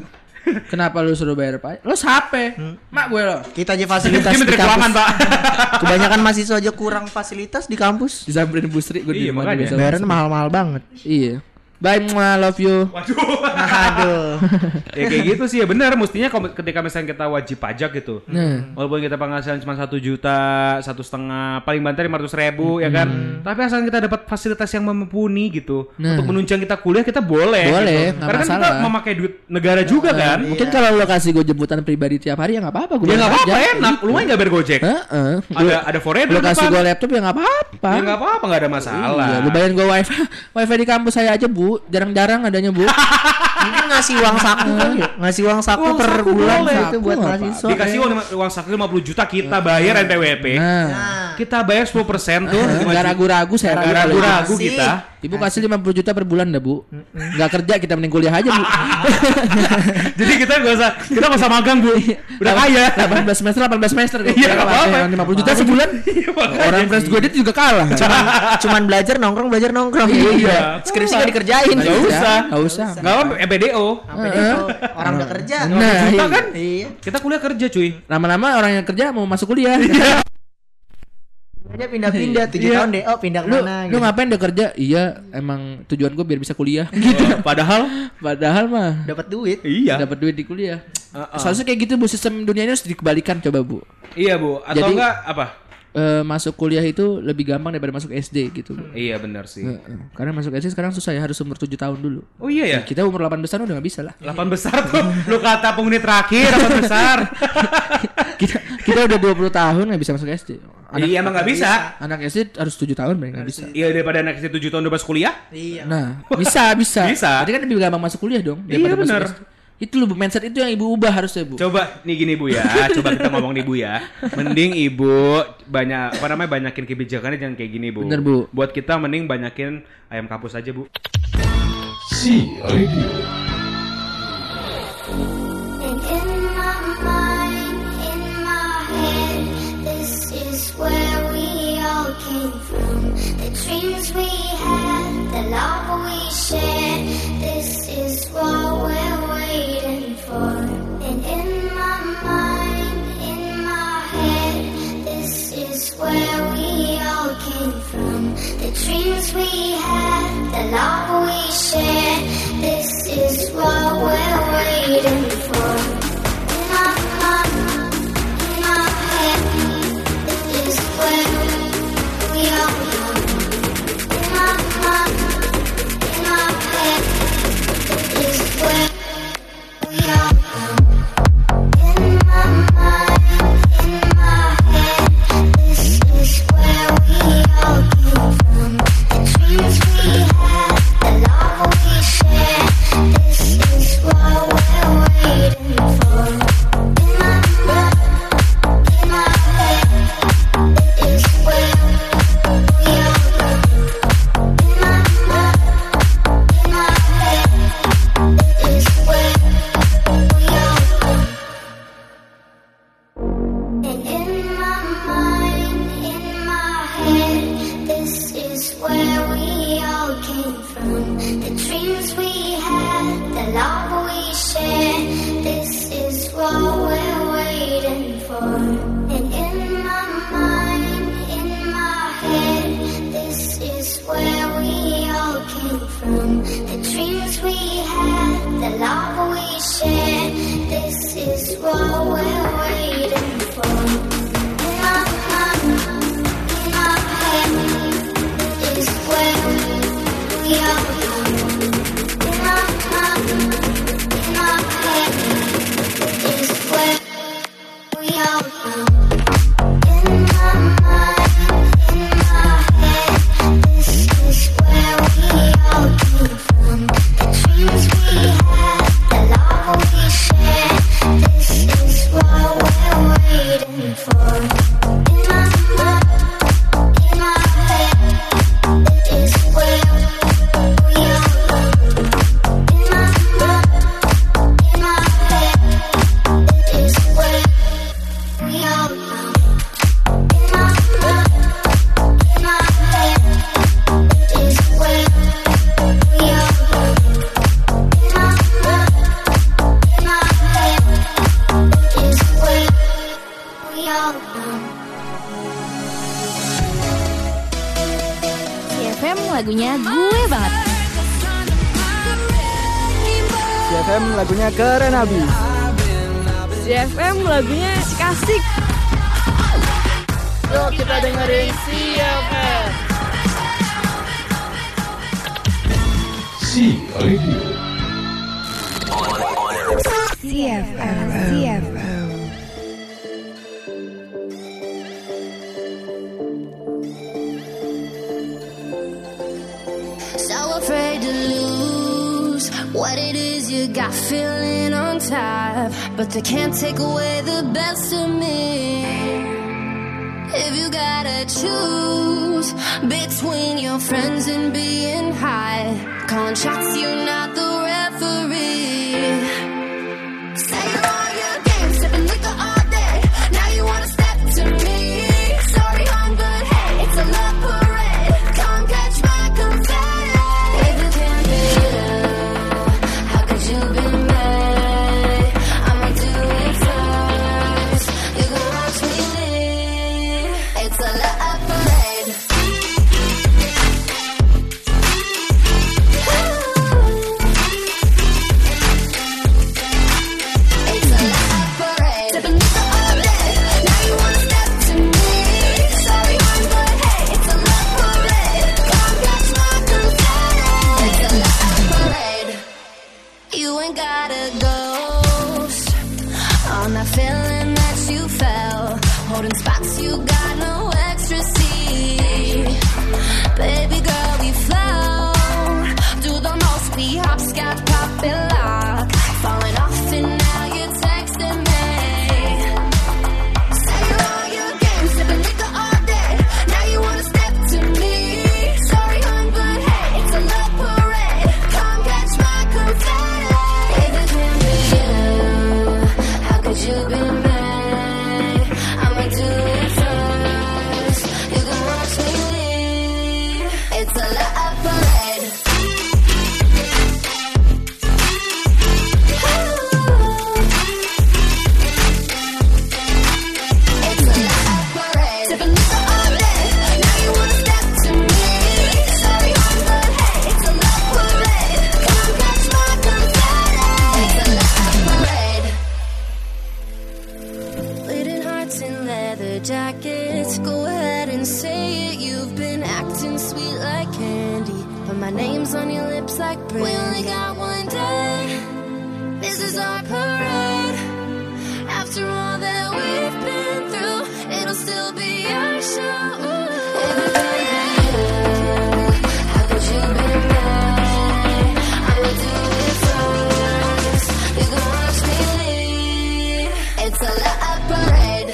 Kenapa lu suruh bayar pajak? Lu siapa? Hmm. Mak gue lo. Kita aja fasilitas di kampus. Pak. Kebanyakan mahasiswa aja kurang fasilitas di kampus. Disamperin Bu Sri gue iya, di rumah. Bayaran mahal-mahal banget. Iya. Bye, I love you. Waduh. Aduh. Ya kayak gitu sih ya benar. Mestinya ketika misalnya kita wajib pajak gitu, nah. walaupun kita penghasilan cuma satu juta, satu setengah, paling banter lima ratus ribu, hmm. ya kan. Tapi asal kita dapat fasilitas yang mumpuni gitu, nah. untuk menunjang kita kuliah kita boleh. Boleh. Gitu. Karena kan kita memakai duit negara juga nah, kan. Iya. Mungkin kalau lo kasih gue jemputan pribadi tiap hari ya nggak apa-apa. Ya nggak apa-apa, enak. Lumayan nggak bayar Gojek. Uh-uh. Ada ada forever. Lo kasih gue laptop ya nggak apa-apa. Ya nggak apa-apa, nggak ada masalah. Iya, lo bayarin gue wifi, wifi di kampus saya aja Bu, jarang-jarang adanya Bu. Mungkin ngasih uang saku kan ya? Ngasih uang saku uang per saku bulan boleh. Itu buat mahasiswa. Dikasih uang, uang saku lima puluh juta kita bayar N P W P. Nah. Kita bayar sepuluh persen tuh. Enggak ragu-ragu saya. Enggak ragu-ragu kita. Ibu kasih lima puluh juta per bulan dah Bu. Enggak kerja kita mending kuliah aja Bu. Jadi kita enggak usah kita enggak usah magang Bu. Udah kaya. delapan belas semester delapan belas semester. Iya apa-apa. lima puluh juta sebulan. Orang fresh graduate juga kalah. Cuman cuman belajar nongkrong belajar nongkrong. Iya. Skripsi enggak dikerjain. Enggak usah. Enggak usah. Enggak apa E P D O. E P D O. Orang udah kerja. Nah, kita kan. Iya. Kita kuliah kerja cuy. Lama-lama orang yang kerja mau masuk kuliah. Dia pindah-pindah tujuh tahun deh. Oh, pindah ke mana gitu. Lu ngapain udah kerja? Iya, emang tujuan gue biar bisa kuliah gitu. Oh, padahal padahal mah dapat duit. Iya. Dapat duit di kuliah. Uh-uh. Soalnya kayak gitu Bu, sistem dunia ini harus dikembalikan coba Bu. Iya Bu, atau jadi, enggak apa? Uh, masuk kuliah itu lebih gampang daripada masuk S D gitu. Hmm. Iya benar sih. Uh, uh. Karena masuk S D sekarang susah ya, harus umur tujuh tahun dulu. Oh iya ya. Nah, kita umur delapan besar udah enggak bisa lah. delapan besar tuh. Lu kata penghuni terakhir delapan besar. kita kita udah dua puluh tahun enggak bisa masuk S D. Anak, iya emang enggak bisa. Anak S D harus tujuh tahun baru enggak bisa. Iya daripada anak S D tujuh tahun udah masuk kuliah? Iya. Nah, bisa bisa. Bisa. Berarti kan lebih gampang masuk kuliah dong daripada iya, bener. masuk S D. Itu loh mindset itu yang ibu ubah harusnya Bu. Coba nih gini Bu ya, coba kita ngomong nih Bu ya. Mending ibu banyak apa namanya banyakin kebijakannya jangan kayak gini Bu. Bener Bu. Buat kita mending banyakin ayam kampus aja Bu. Si Radio. And in my mind, in my head, this is where we all came from. The dreams we had, the love we shared, this is what we're waiting for. And in my mind, in my head, this is where we all came from. The dreams we had, the love we shared, this is what we're waiting for. In my mind, in my head, this is where we all come. In my mind, in my head, this is where we all come. In my mind, in my head, this is where we all came from. The dreams we had, the love we shared, this is what we're waiting for. In my mind, in my head, this is where we all come. In my mind, in my head, this is where we all come. And in my mind, in my head, this is where we all came from. The dreams we had, the love we shared, this is what we're waiting for. And in my mind, in my head, this is where we all came from. The dreams we had, the love we shared, this is what we're waiting for. In my mind, in my head, this is where we all come. In my mind, in my head, this is where we all come. In my mind, in my head, this is where we all came from. The dreams we had, the love we shared, this is what we're waiting for. In my mind, in my head, this is where we all M lagunya keren abis. C F M lagunya kasik. Yuk kita dengerin C F M. C Radio. C F M, C F M. So afraid to lose what it is you got feeling on top, but they can't take away the best of me. If you gotta choose between your friends and being high, calling shots, you're not the referee. Say all your games, sipping liquor all day. Now you wanna step to me. Sorry, hon, but hey, it's a love parade. Come catch my confetti. If you can't be real, how could you be mad? I'ma do it first. You can watch me leave. It's a love parade. It's a love parade. Sipping liquor all day. Now you wanna step to me. Sorry, hon, but hey, it's a love parade. Come catch my confetti. It's a love parade. You ain't got a ghost on that feeling that you felt. Holding spots, you got no ecstasy. Baby girl, we float. Do the most, we hopscotch, pop and lock. Falling off and now you're texting me. Say all your games, sipping liquor all day. Now you wanna step to me. Sorry, hon, but hey, it's a love parade. Come catch my confetti. If it can't be you, how could you be mad? I'ma do it first. You can watch me leave. It's a love parade. It's a love parade. Sipping liquor all day. Now you wanna step to me. Sorry, hon, but hey, it's a love parade. Come catch my confetti. It's a love parade. Bleeding hearts in leather jackets. Go ahead and say it. You've been acting sweet like candy, but my name's on your lips like brandy. We only got one day. This is our parade. After all that we've been through, it'll still be our show. If it can't be you, how could you be mad? I'ma do it first. You can watch me leave. It's a love parade.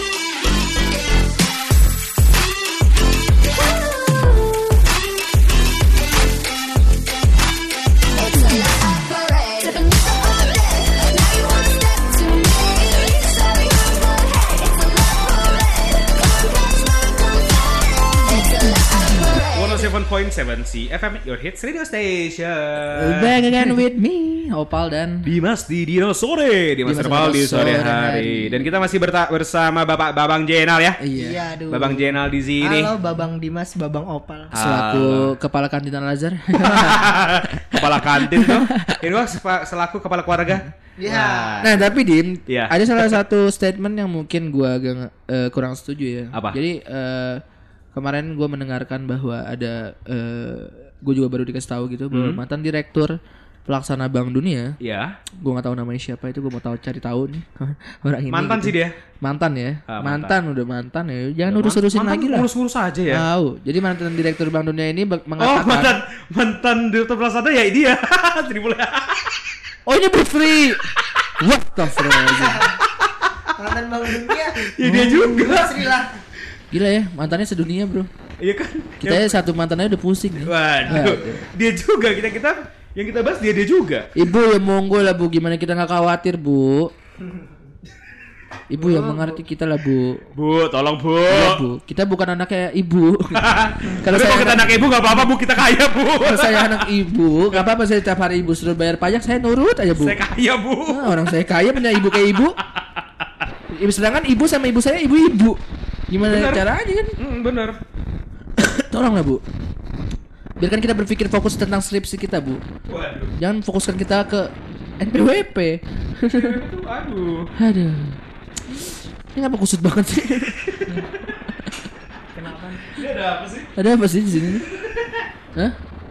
It's a love parade. Sipping liquor all day. Now you wanna step to me. Sorry, hon, but hey, it's a love parade. Come catch my confetti. It's a love parade. one oh seven point seven C F M, your hits radio station. Back again with me, Opal dan Dimas di Dino sore, Dimas Dimas Terpal di sore sore hari. hari. Dan kita masih berta- bersama Bapak Babang Jenal ya. Iya, aduh. Babang Jenal di sini. Halo Babang Dimas, Babang Opal. selaku kepala kantin Al-Azhar. Kepala kantin tuh. Ini Wak, selaku kepala keluarga. Iya. Nah tapi Dim, Iya. ada salah satu statement yang mungkin gua agak eh, kurang setuju ya. Apa? Jadi eh, kemarin gua mendengarkan bahwa ada, eh, gua juga baru dikasih tahu gitu bahwa Hmm. mantan direktur pelaksana Bank Dunia. Iya. Gua nggak tahu namanya siapa itu, gua mau tahu cari tahu nih orang ini. Mantan gitu. sih dia. Mantan ya. Ah, mantan. mantan. udah mantan ya. Jangan Ya, urus-urusin mantan lagi lah. ngurus-ngurus aja ya. Tahu. Jadi mantan direktur Bank Dunia ini bak- Oh, mengatakan. mantan mantan direktur pelaksana ya dia. Jadi boleh. Oh ini Bu Free. What the fuck? Mantan Bank Dunia. Ya dia juga. Srilah. Gila ya, mantannya sedunia bro. Iya kan? Kita ya satu mantannya udah pusing nih. Waduh. Dia juga kita kita yang kita bahas dia dia juga. Ibu ya monggo lah Bu, gimana kita nggak khawatir Bu. Ibu yang mengerti kita lah Bu. Bu, tolong Bu. Iya, Bu. Kita bukan anaknya Ibu. Kalau saya kita anak ibu nggak apa-apa Bu, kita kaya Bu. Kalau saya anak Ibu, nggak apa-apa saya tiap hari Ibu suruh bayar pajak saya nurut aja Bu. Saya kaya Bu. Nah, orang saya kaya punya ibu kayak Ibu. Ibu sedangkan Ibu sama ibu saya ibu-ibu. Gimana Bener. caranya kan? Hmm, bener. Tolonglah Bu. Biarkan kita berpikir fokus tentang skripsi kita Bu. Waduh. Jangan fokuskan kita ke N P W P. Aduh. Aduh. Ini ngapa kusut banget sih? Kenapa? Ini ada apa sih? Ada apa sih di sini? Hah?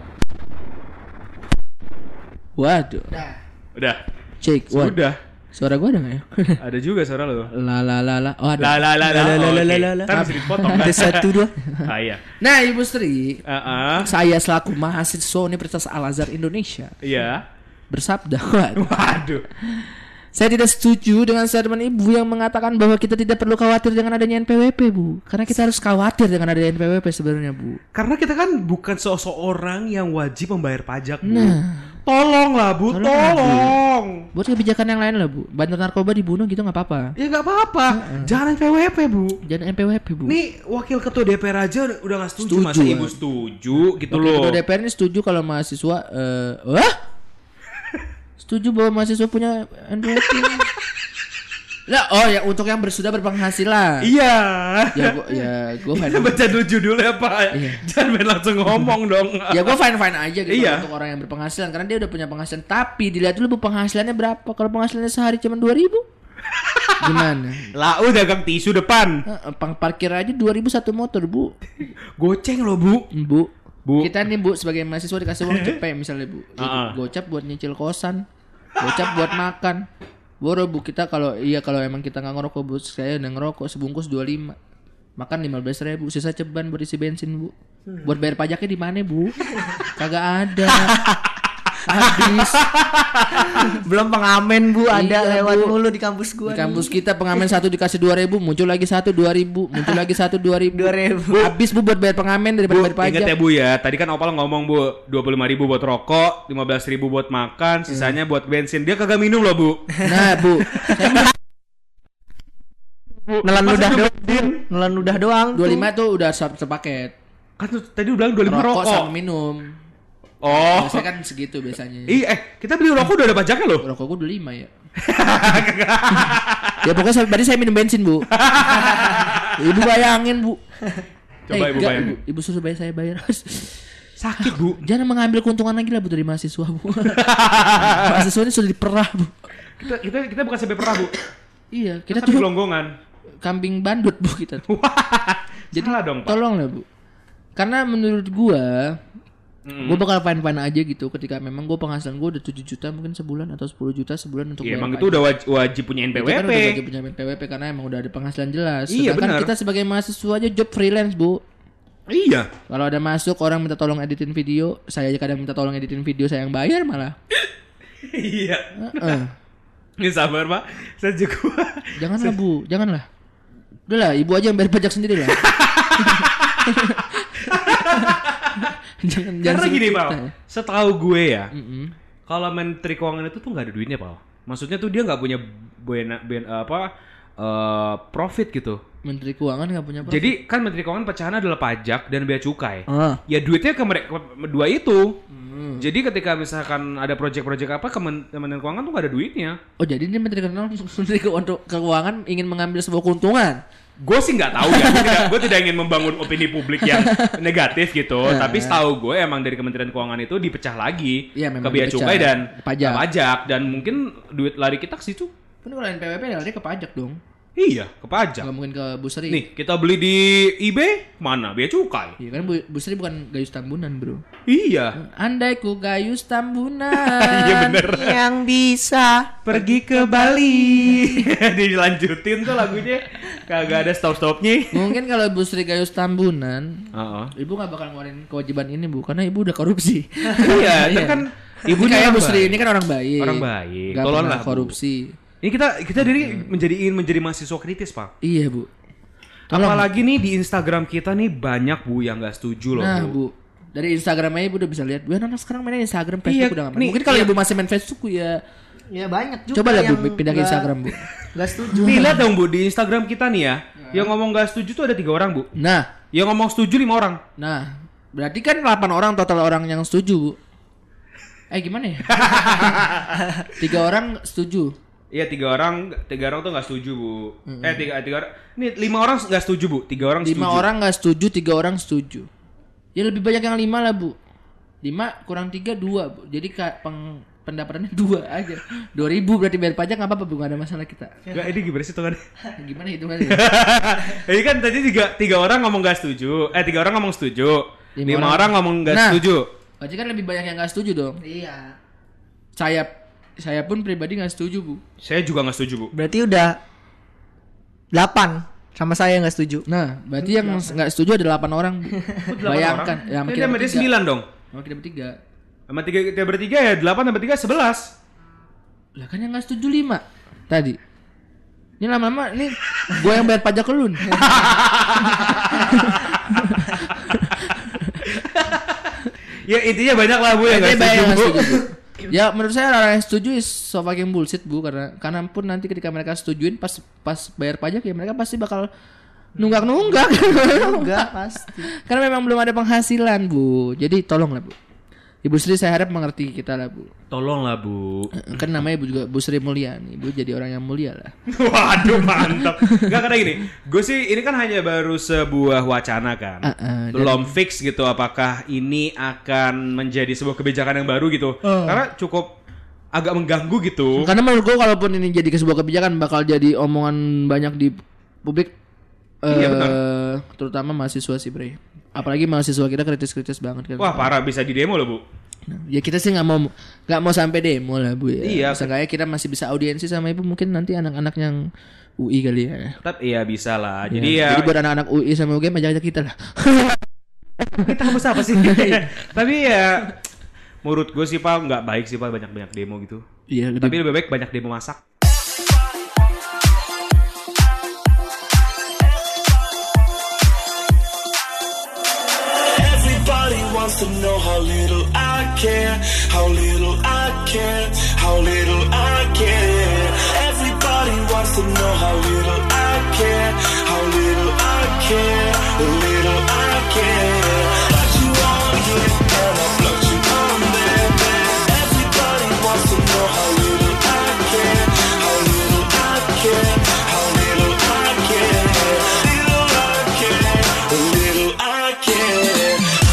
Waduh. Udah. Udah. Cek. What? Sudah. Suara gua ada nggak ya? Ada juga suara lo. La la la la. Oh ada. La la la la. La la la la la. Ntar bisa dipotong kan? Ada satu dua. Ah iya. Nah Ibu Sri, Uh-uh. saya selaku mahasiswa Universitas Al-Azhar Indonesia Iya. bersabda, waduh. Waduh. Saya tidak setuju dengan statement Ibu yang mengatakan bahwa kita tidak perlu khawatir dengan adanya N P W P, Bu. Karena kita harus khawatir dengan adanya N P W P sebenarnya, Bu. Karena kita kan bukan seseorang yang wajib membayar pajak, Bu. Nah. Tolonglah, Bu. Tolong, Tolong. Bu. Buat kebijakan yang lain lah, Bu. Bandar narkoba dibunuh gitu nggak apa-apa. Ya nggak apa-apa. Uh-uh. Jangan N P W P, Bu. Jangan N P W P, Bu. Nih wakil ketua D P R aja udah nggak setuju. Setuju, Masa ya. Ibu setuju gitu Wakil loh. ketua D P R ini setuju kalau mahasiswa eh wah? Setuju bahwa mahasiswa punya N P W P. Lah, oh ya untuk yang bersudah berpenghasilan. Iya. Ya gua ya gua fine. Kita baca dulu judulnya, Pak. Iya. Jangan main langsung ngomong dong. Ya gua fine fine aja gitu Iya. untuk orang yang berpenghasilan karena dia udah punya penghasilan. Tapi dilihat dulu Bu penghasilannya berapa. Kalau penghasilannya sehari cuma dua ribu gimana? Lah udah dagang tisu depan. Heeh, pang parkir aja dua ribu satu motor, Bu. Goceng loh, Bu. Bu. Bu. Kita nih Bu sebagai mahasiswa dikasih uang cepet misalnya Bu. Uh-uh. Gocap buat nyicil kosan. Gocap buat makan. Boro Bu kita kalau iya kalau emang kita nggak ngerokok Bu, saya udah ngerokok sebungkus dua puluh lima. Makan lima belas ribu, sisa ceban buat isi bensin Bu. Buat bayar pajaknya di mana Bu? Kagak ada. Habis. Belum pengamen Bu, ada Iya, lewat Bu. mulu di kampus gua. Di kampus kita pengamen satu dikasih dua ribu, muncul lagi satu dua ribu, muncul lagi satu dua ribu. Dua ribu. Habis Bu buat bayar pengamen daripada Bu, bayar pajak. ingat ya Bu ya, tadi kan Opal ngomong Bu, dua puluh lima ribu buat rokok, lima belas ribu buat makan, sisanya buat bensin. Dia kagak minum loh Bu. Nah Bu, Bu Nelan masa ludah nyoba- doang. Nelan ludah doang. dua puluh lima tuh udah se- sepaket. Kan tuh tadi udah bilang dua puluh lima Rokok rokok. sama minum. Oh. Biasanya kan segitu biasanya. Iya, eh kita beli rokok udah ada pajaknya loh. Rokok gua udah lima ya. Ya pokoknya saya, berarti saya minum bensin Bu. Ibu bayangin Bu. Coba Eh, Ibu enggak, bayangin. Ibu, Ibu suruh bayar saya bayar. Sakit Bu. Jangan mengambil keuntungan lagi lah Bu dari mahasiswa Bu. Mahasiswa ini sudah diperah Bu. Kita kita kita bukan sampai perah Bu. Iya, kita Kita tuh gelonggongan. kambing bandut Bu kita tuh. Jadi Salah dong, Pak. tolong lah Bu. Karena menurut gua Mm. gue bakal fine-fine aja gitu ketika memang gue penghasilan gue udah tujuh juta mungkin sebulan atau sepuluh juta sebulan untuk Iya, bayar emang pajak. itu udah wajib, wajib punya N P W P. Itu kan udah wajib punya N P W P karena emang udah ada penghasilan jelas. Iya, Sedangkan benar. kita sebagai mahasiswa aja job freelance Bu. Iya. Kalau ada masuk orang minta tolong editin video, saya aja kadang minta tolong editin video, saya yang bayar malah. Iya. Heeh. Ini sabar Pak. Saya juga. Janganlah Bu, janganlah. Udahlah, ibu aja yang bayar pajak sendiri lah. jangan, Karena jangan gini sebut Pak, kita ya. setahu gue ya, Mm-mm. kalau Menteri Keuangan itu tuh nggak ada duitnya Pak. Maksudnya tuh dia nggak punya buena, ben, apa eh, profit gitu. Menteri Keuangan nggak punya profit. Jadi kan Menteri Keuangan pecahan adalah pajak dan bea cukai. Ah. Ya duitnya ke mereka dua itu. Hmm. Jadi ketika misalkan ada proyek-proyek apa Kementerian Keuangan tuh nggak ada duitnya. Oh jadi ini Menteri Keuangan, Menteri Keuangan- Keuangan ingin mengambil sebuah keuntungan. Gue sih nggak tahu ya. Gue tidak, gue tidak ingin membangun opini publik yang negatif gitu. Nah. Tapi setahu gue emang dari Kementerian Keuangan itu dipecah lagi Iya, ke memang bea dipecah. cukai dan Pajak. ke pajak dan mungkin duit lari kita ke situ. Kan kalau N P W P lari ke pajak dong. Iya, ke pajak. Gak mungkin ke Bu Sri. Nih, kita beli di eBay mana? Bea cukai. Iya kan Bu, Bu Sri bukan Gayus Tambunan bro. Iya. Andai ku Gayus Tambunan. Iya bener. Yang bisa Pergi ke Bali. Dilanjutin tuh lagunya. Kagak ada stop-stopnya. Mungkin kalau Bu Sri Gayus Tambunan, Heeh. ibu gak bakal ngeluarin kewajiban ini Bu, karena ibu udah korupsi. Iya, itu kan Ibu ibunya kayak orang Bu Sri baik. ini kan orang baik. Orang baik. Gak Tolong pernah lah, Bu. korupsi. Ini kita kita dari menjadi menjadi mahasiswa kritis, Pak. Iya Bu. Tolong. Apalagi nih di Instagram kita nih banyak Bu yang nggak setuju loh. Nah Bu. Bu, dari Instagramnya ibu udah bisa lihat. Bu anak sekarang main Instagram, Facebook Iya, udah nggak main. nih, Mungkin kalau iya. ibu masih main Facebook ya. Ya banyak juga. Coba lah Bu yang pindah ke nggak- Instagram Bu. Gak setuju. Nih lihat dong Bu di Instagram kita nih ya. Yang ngomong nggak setuju tuh ada tiga orang Bu. Nah, Yang ngomong setuju lima orang. nah, berarti kan delapan orang total orang yang setuju Bu. Eh gimana ya? Tiga orang setuju. Iya tiga orang, tiga orang tuh nggak setuju Bu. Eh tiga tiga orang. Nih lima orang nggak setuju Bu. Tiga orang Lima setuju. orang nggak setuju, tiga orang setuju. Ya lebih banyak yang lima lah Bu. Lima kurang tiga dua Bu. Jadi ka- peng pendapatannya dua aja. dua ribu berarti bayar pajak enggak apa-apa, enggak ada masalah kita. Enggak, ini gimana sih hitungannya? Gimana hitungannya? Ini kan tadi tiga, tiga orang ngomong enggak setuju. Eh tiga orang ngomong setuju. Lima, Lima orang, orang ngomong enggak nah, setuju. Berarti kan lebih banyak yang enggak setuju dong. Iya. Saya saya pun pribadi enggak setuju, Bu. Saya juga enggak setuju, Bu. Berarti udah delapan sama saya enggak setuju. Nah, berarti yang enggak setuju ada delapan orang. Bayangkan, ya kita bertiga sembilan dong. Oh, kita bertiga. Sama tiga kita bertiga ya delapan tambah tiga sebelas. Lah kan yang nggak setuju lima tadi. Ini lama-lama ini gue yang bayar pajak ke lu nih. Ya intinya banyak lah Bu yang nggak setuju. setuju Ya menurut saya orang yang setuju is so fucking bullshit Bu, karena karena pun nanti ketika mereka setujuin pas pas bayar pajak ya mereka pasti bakal nunggak-nunggak. Nunggak pasti. Karena memang belum ada penghasilan Bu. Jadi tolonglah Bu. Ibu Sri saya harap mengerti kita lah Bu. Tolonglah Bu. Kan namanya Ibu juga Bu Sri Mulyani. Ibu jadi orang yang mulia lah. Waduh mantap. Gak karena gini, gue sih ini kan hanya baru sebuah wacana kan. Uh, uh, Belum dan... fix gitu apakah ini akan menjadi sebuah kebijakan yang baru gitu. Uh. Karena cukup agak mengganggu gitu. Karena menurut gue kalaupun ini jadi sebuah kebijakan bakal jadi omongan banyak di publik. Iya uh, betul. Terutama mahasiswa sih Bre. Apalagi mahasiswa kita kritis-kritis banget kan. Wah parah, bisa di demo loh Bu. Nah, ya kita sih nggak mau nggak mau sampai demo lah Bu ya. Iya. Seenggaknya kita masih bisa audiensi sama Ibu, mungkin nanti anak-anak yang U I kali ya. Tetap iya bisa lah. Ya. Jadi ya. Jadi buat anak-anak U I sama U G M ajak-ajak kita lah. Kita kamu apa sih? Tapi ya menurut gue sih Pak nggak baik sih Pak banyak-banyak demo gitu. Iya. Tapi lebih baik banyak demo masak. Wants to know how little I care, how little I care, how little I care. Everybody wants to know how little I care, how little I care, how little I care. Got you on here and I plucked you on there. Everybody wants to know how little I care, how little I care, how little I care, little I care, little I care.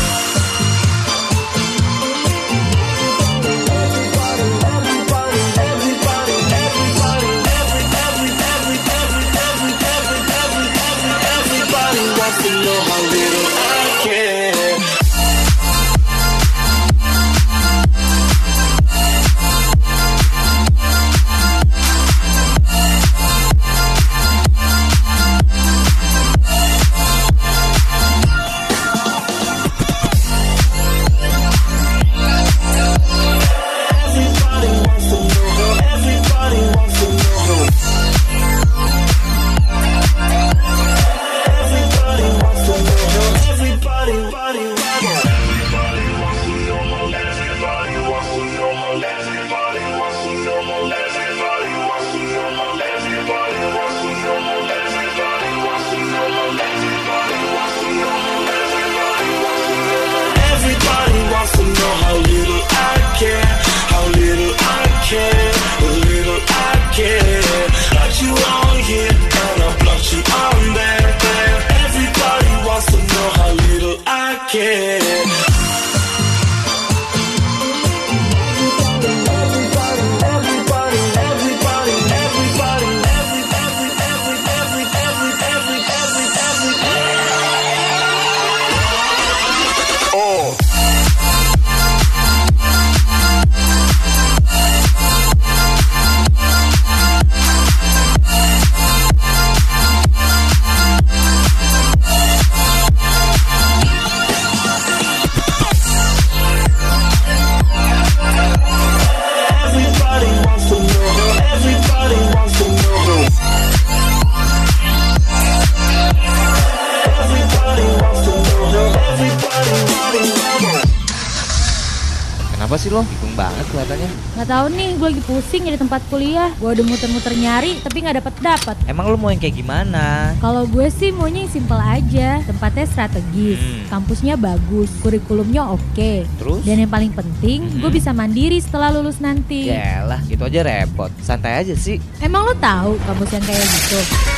Kenapa sih lo? Bingung banget kelihatannya. Gak tahu nih, gue lagi pusing di tempat kuliah. Gue udah muter-muter nyari, tapi nggak dapat dapat. Emang lo mau yang kayak gimana? Kalau gue sih maunya yang simple aja. Tempatnya strategis, hmm. kampusnya bagus, kurikulumnya oke. Terus? Dan yang paling penting, hmm. gue bisa mandiri setelah lulus nanti. Yalah, gitu aja repot. Santai aja sih. Emang lo tahu kampus yang kayak gitu?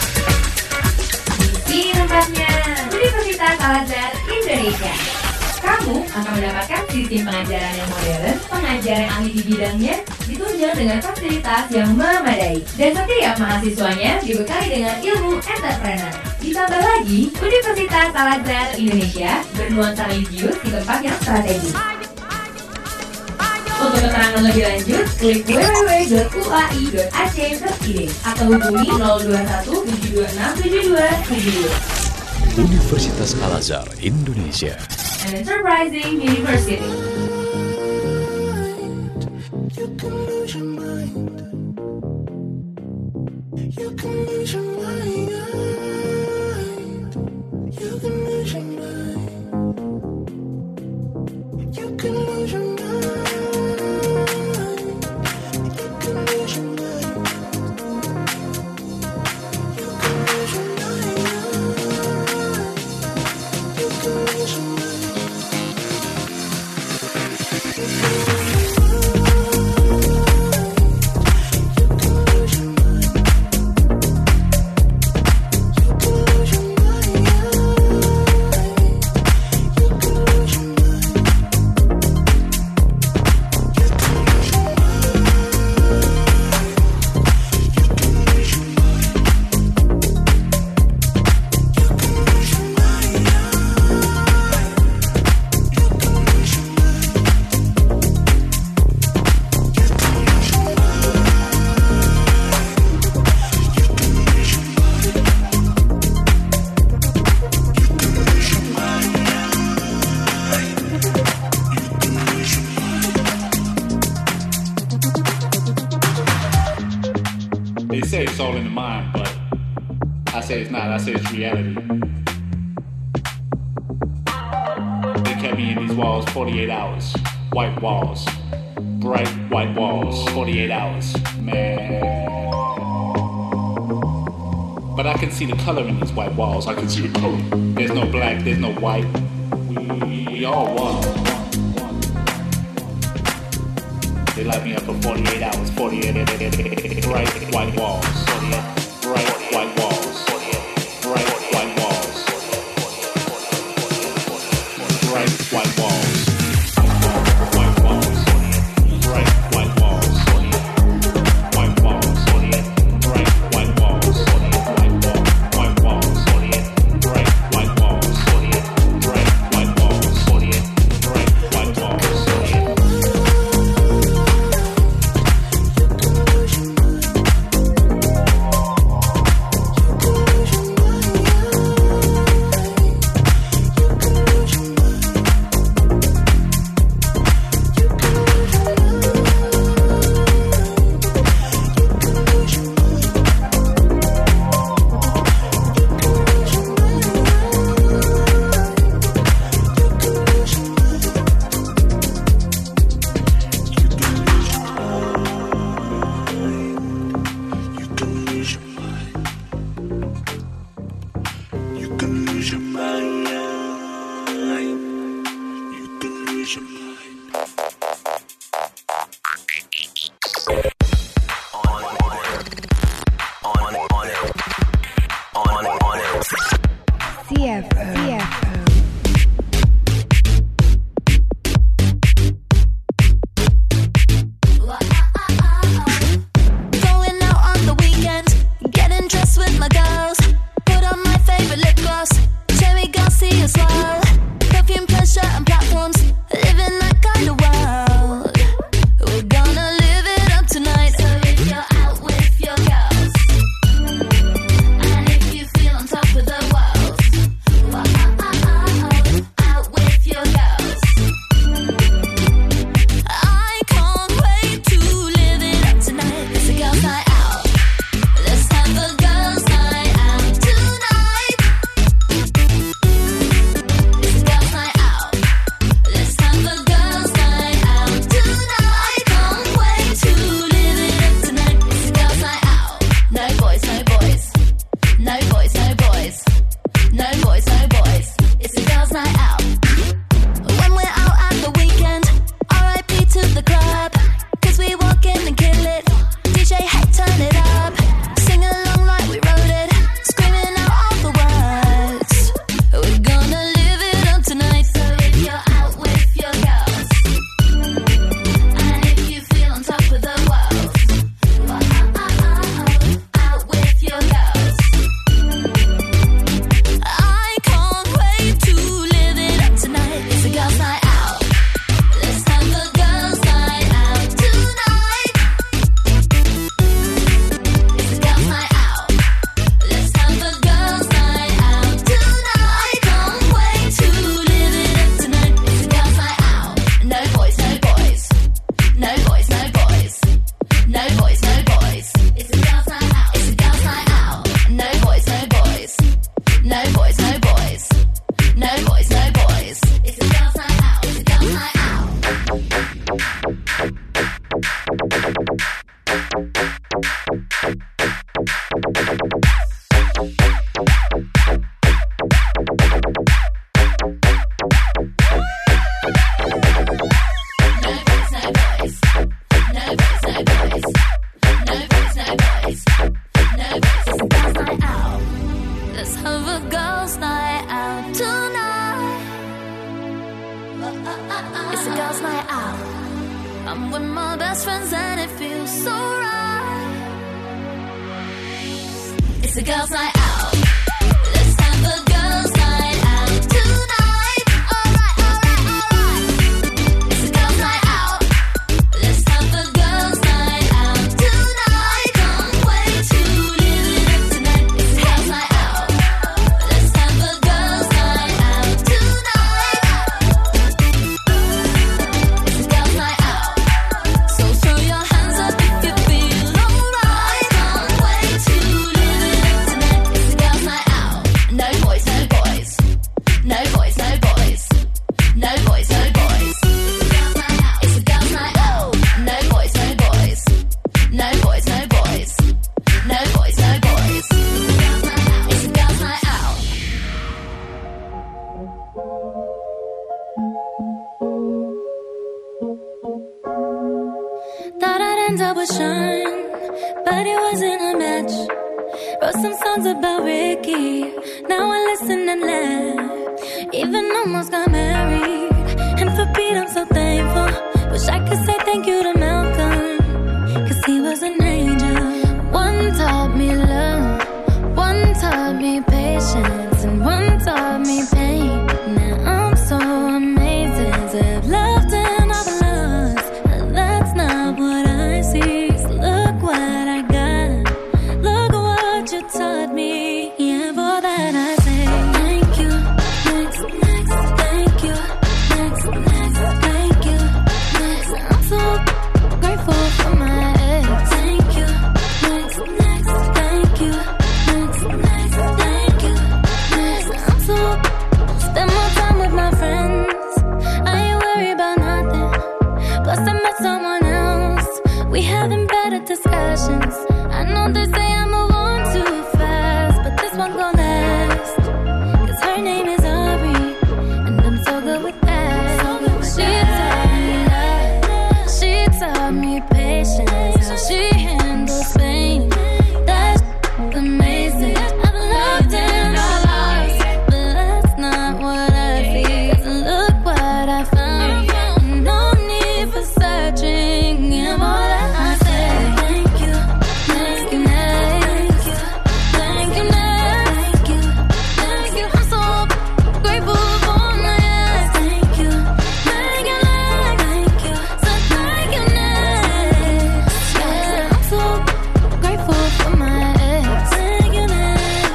Di tempatnya Universitas Al-Azhar Indonesia. Kamu akan mendapatkan sistem pengajaran yang modern, pengajaran pengajar yang ahli di bidangnya ditunjang dengan fasilitas yang memadai. Dan setiap mahasiswanya dibekali dengan ilmu entrepreneur. Ditambah lagi, Universitas Al-Azhar Indonesia bernuansa religius di tempat yang strategis. Untuk keterangan lebih lanjut, klik w w w dot u a i dot a c dot i d atau hubungi nol dua satu tujuh dua enam tujuh dua tujuh dua. Universitas Al-Azhar Indonesia. An enterprising university. You can lose your mind. You can lose your mind. You can lose your mind. You can lose your mind. You can lose your mind. You can lose your mind. You can lose your mind. They say it's all in the mind, but I say it's not. I say it's reality. They kept me in these walls forty-eight hours. White walls. Bright white walls. forty-eight hours. Man. But I can see the color in these white walls. I can see the color. There's no black, there's no white. We, we all one. They locked me up for forty-eight hours, forty-eight bright white walls, forty-eight bright white walls, forty-eight bright white walls, bright white walls, white walls, bright white walls, white walls, bright white walls, white walls, bright white walls, bright white walls, bright white walls. Tonight my best friends and it feels so right. It's a girls' night out. Let's have a girls' night out tonight. Alright, alright, alright. It's a girls' night out. Let's have a girls' night out tonight. Can't wait to live it up tonight. It's a girls' night out. Let's have a girls' night out tonight. It's a girls' night out. So throw your hands up if you feel alright. Can't wait to live it up tonight. It's a girls' night out. No boys, no boys. No boys, no boys. No boys, no boys. It's a girls' night out. No boys, no boys. No boys, no boys. No boys, no boys. It's a girls' night out. Thought I'd end up with Sean, but it wasn't a match. Wrote some songs about Ricky, now I listen and laugh. Even almost got married, and for Pete I'm so thankful. Wish I could say thank you to Malcolm, cause he was an angel. One taught me love, one taught me patience, and one taught me pain. Now I'm so amazing to have loved and I've lost. That's not what I see. So look what I got. Look what you taught me. Yeah, for that I say thank you. Next, next, thank you. Next, next, thank you. Next, I'm so grateful for my ex. Thank you. Next, next, thank you. Next, next, thank you. Next, I'm so spend more time with my friends. I ain't worried about nothing. Plus I met someone else. We having better discussions. I know they say I move on too fast, but this one gon' last. Cause her name is Aubrey, and I'm so good with that. She taught me love, she taught me patience, how she handles pain. That's amazing. I've loved and I lost, but that's not what I see. Cause look what I found. No need for searching. Yeah, boy, I say thank you, thank you, next, thank you, next, thank you, thank you. I'm so grateful for my ex. Thank you, thank you, next, thank you, so thank you, next. Yeah, I'm so grateful for my ex. Thank you, next,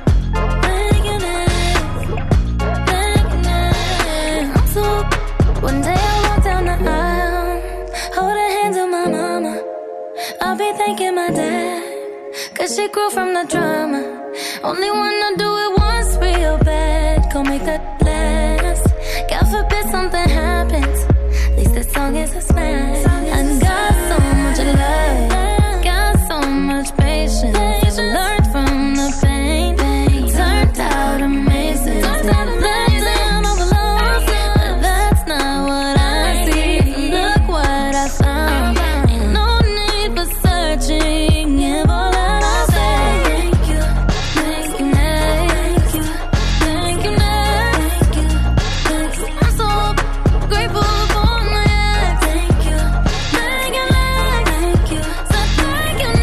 thank you, next, thank you, next. I'm so. One day I walk down the aisle, hold her hands of my mama. I'll be thanking my dad, cause she grew from the drama. Only wanna do it once real bad, go make that last. God forbid something happens, at least this song is a smash. I got so much love, got so much patience. I learned from the pain, it turned out amazing. Let down all the lows, but that's not what I see. Look what I found, ain't no need for searching. Yeah, all that I say thank you, thank you, thank you, thank you, thank you, thank you. I'm so grateful for my ex. Thank you, thank you, thank you, so thank you,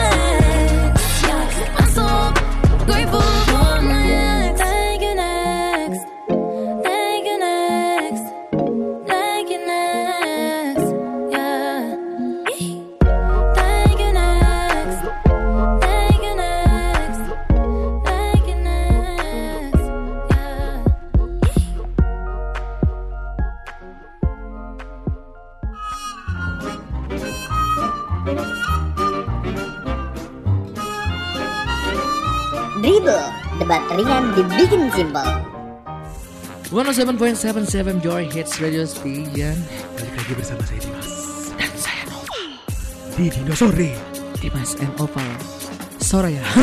next. Yeah, I'm so grateful for my ex. Thank you, next, thank you, next, thank you, next. Yeah, thank you, next, thank you, next, thank you, next. Yeah. Dribble, debat ringan dibikin simpel. seratus tujuh koma tujuh tujuh Joy Hits Radio Station. Balik lagi bersama saya Dimas dan saya Nova di Dinosauri. Dimas and Oval. Sore ya.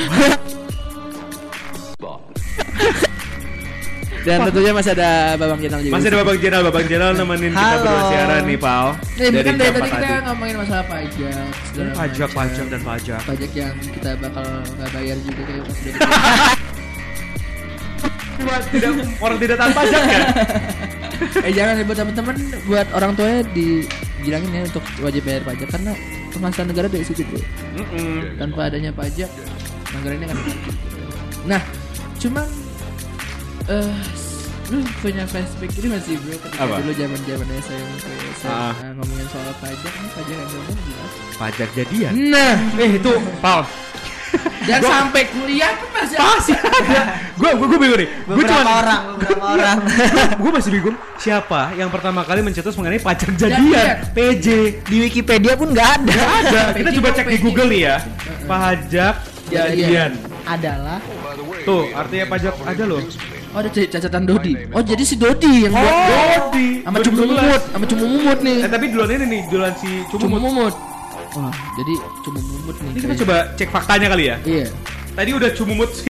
Dan tentunya masih ada Babang Jenal juga. Masih ada Babang Jenal, Babang Jenal nemenin kita Halo. berdua siaran nih, Pal. Nih, Dari bukan dari jam tadi empat kita ngomongin masalah pajak. segala Pajak, macam. pajak dan pajak. Pajak yang kita bakal nggak bayar juga kayak pas udah tidak orang tidak tahan pajak kan? Eh jangan buat teman-teman, buat orang tuanya di bilangin ya untuk wajib bayar pajak karena penghasilan negara dari situ bro. Mm-mm. Tanpa adanya pajak negara ini kan. Nah, cuman eh uh, lu punya flashback ini masih bro ketika apa? dulu zaman-zamannya saya saya Ah. uh, ngomongin soal pajak nih pajak yang ngomong gimana? Pajak jadian. Nah, eh itu Pal. Dan Gua- sampai kuliah pun masih Masih ada. Gue gue gue bingung nih. Gue Beberapa orang, beberapa orang. Gue masih bingung siapa yang pertama kali mencetus mengenai pajak jadian. Jadian. P J. Di Wikipedia pun nggak ada. Nggak ada. Kita P J coba kok cek di P J. Google nih ya. Pajak jadian. Adalah Tuh artinya pajak ada loh. Oh ada c- cacatan Dodi. Oh jadi si Dodi yang Oh, buat Dodi. sama Cumu Mumut, sama Cumu Mumut nih. Eh tapi duluan ini nih, duluan si Cumu Cumumut. Mumut. Wah, jadi Cumu Mumut nih. Ini kita coba cek faktanya kali ya. Iya. Tadi udah Cumumut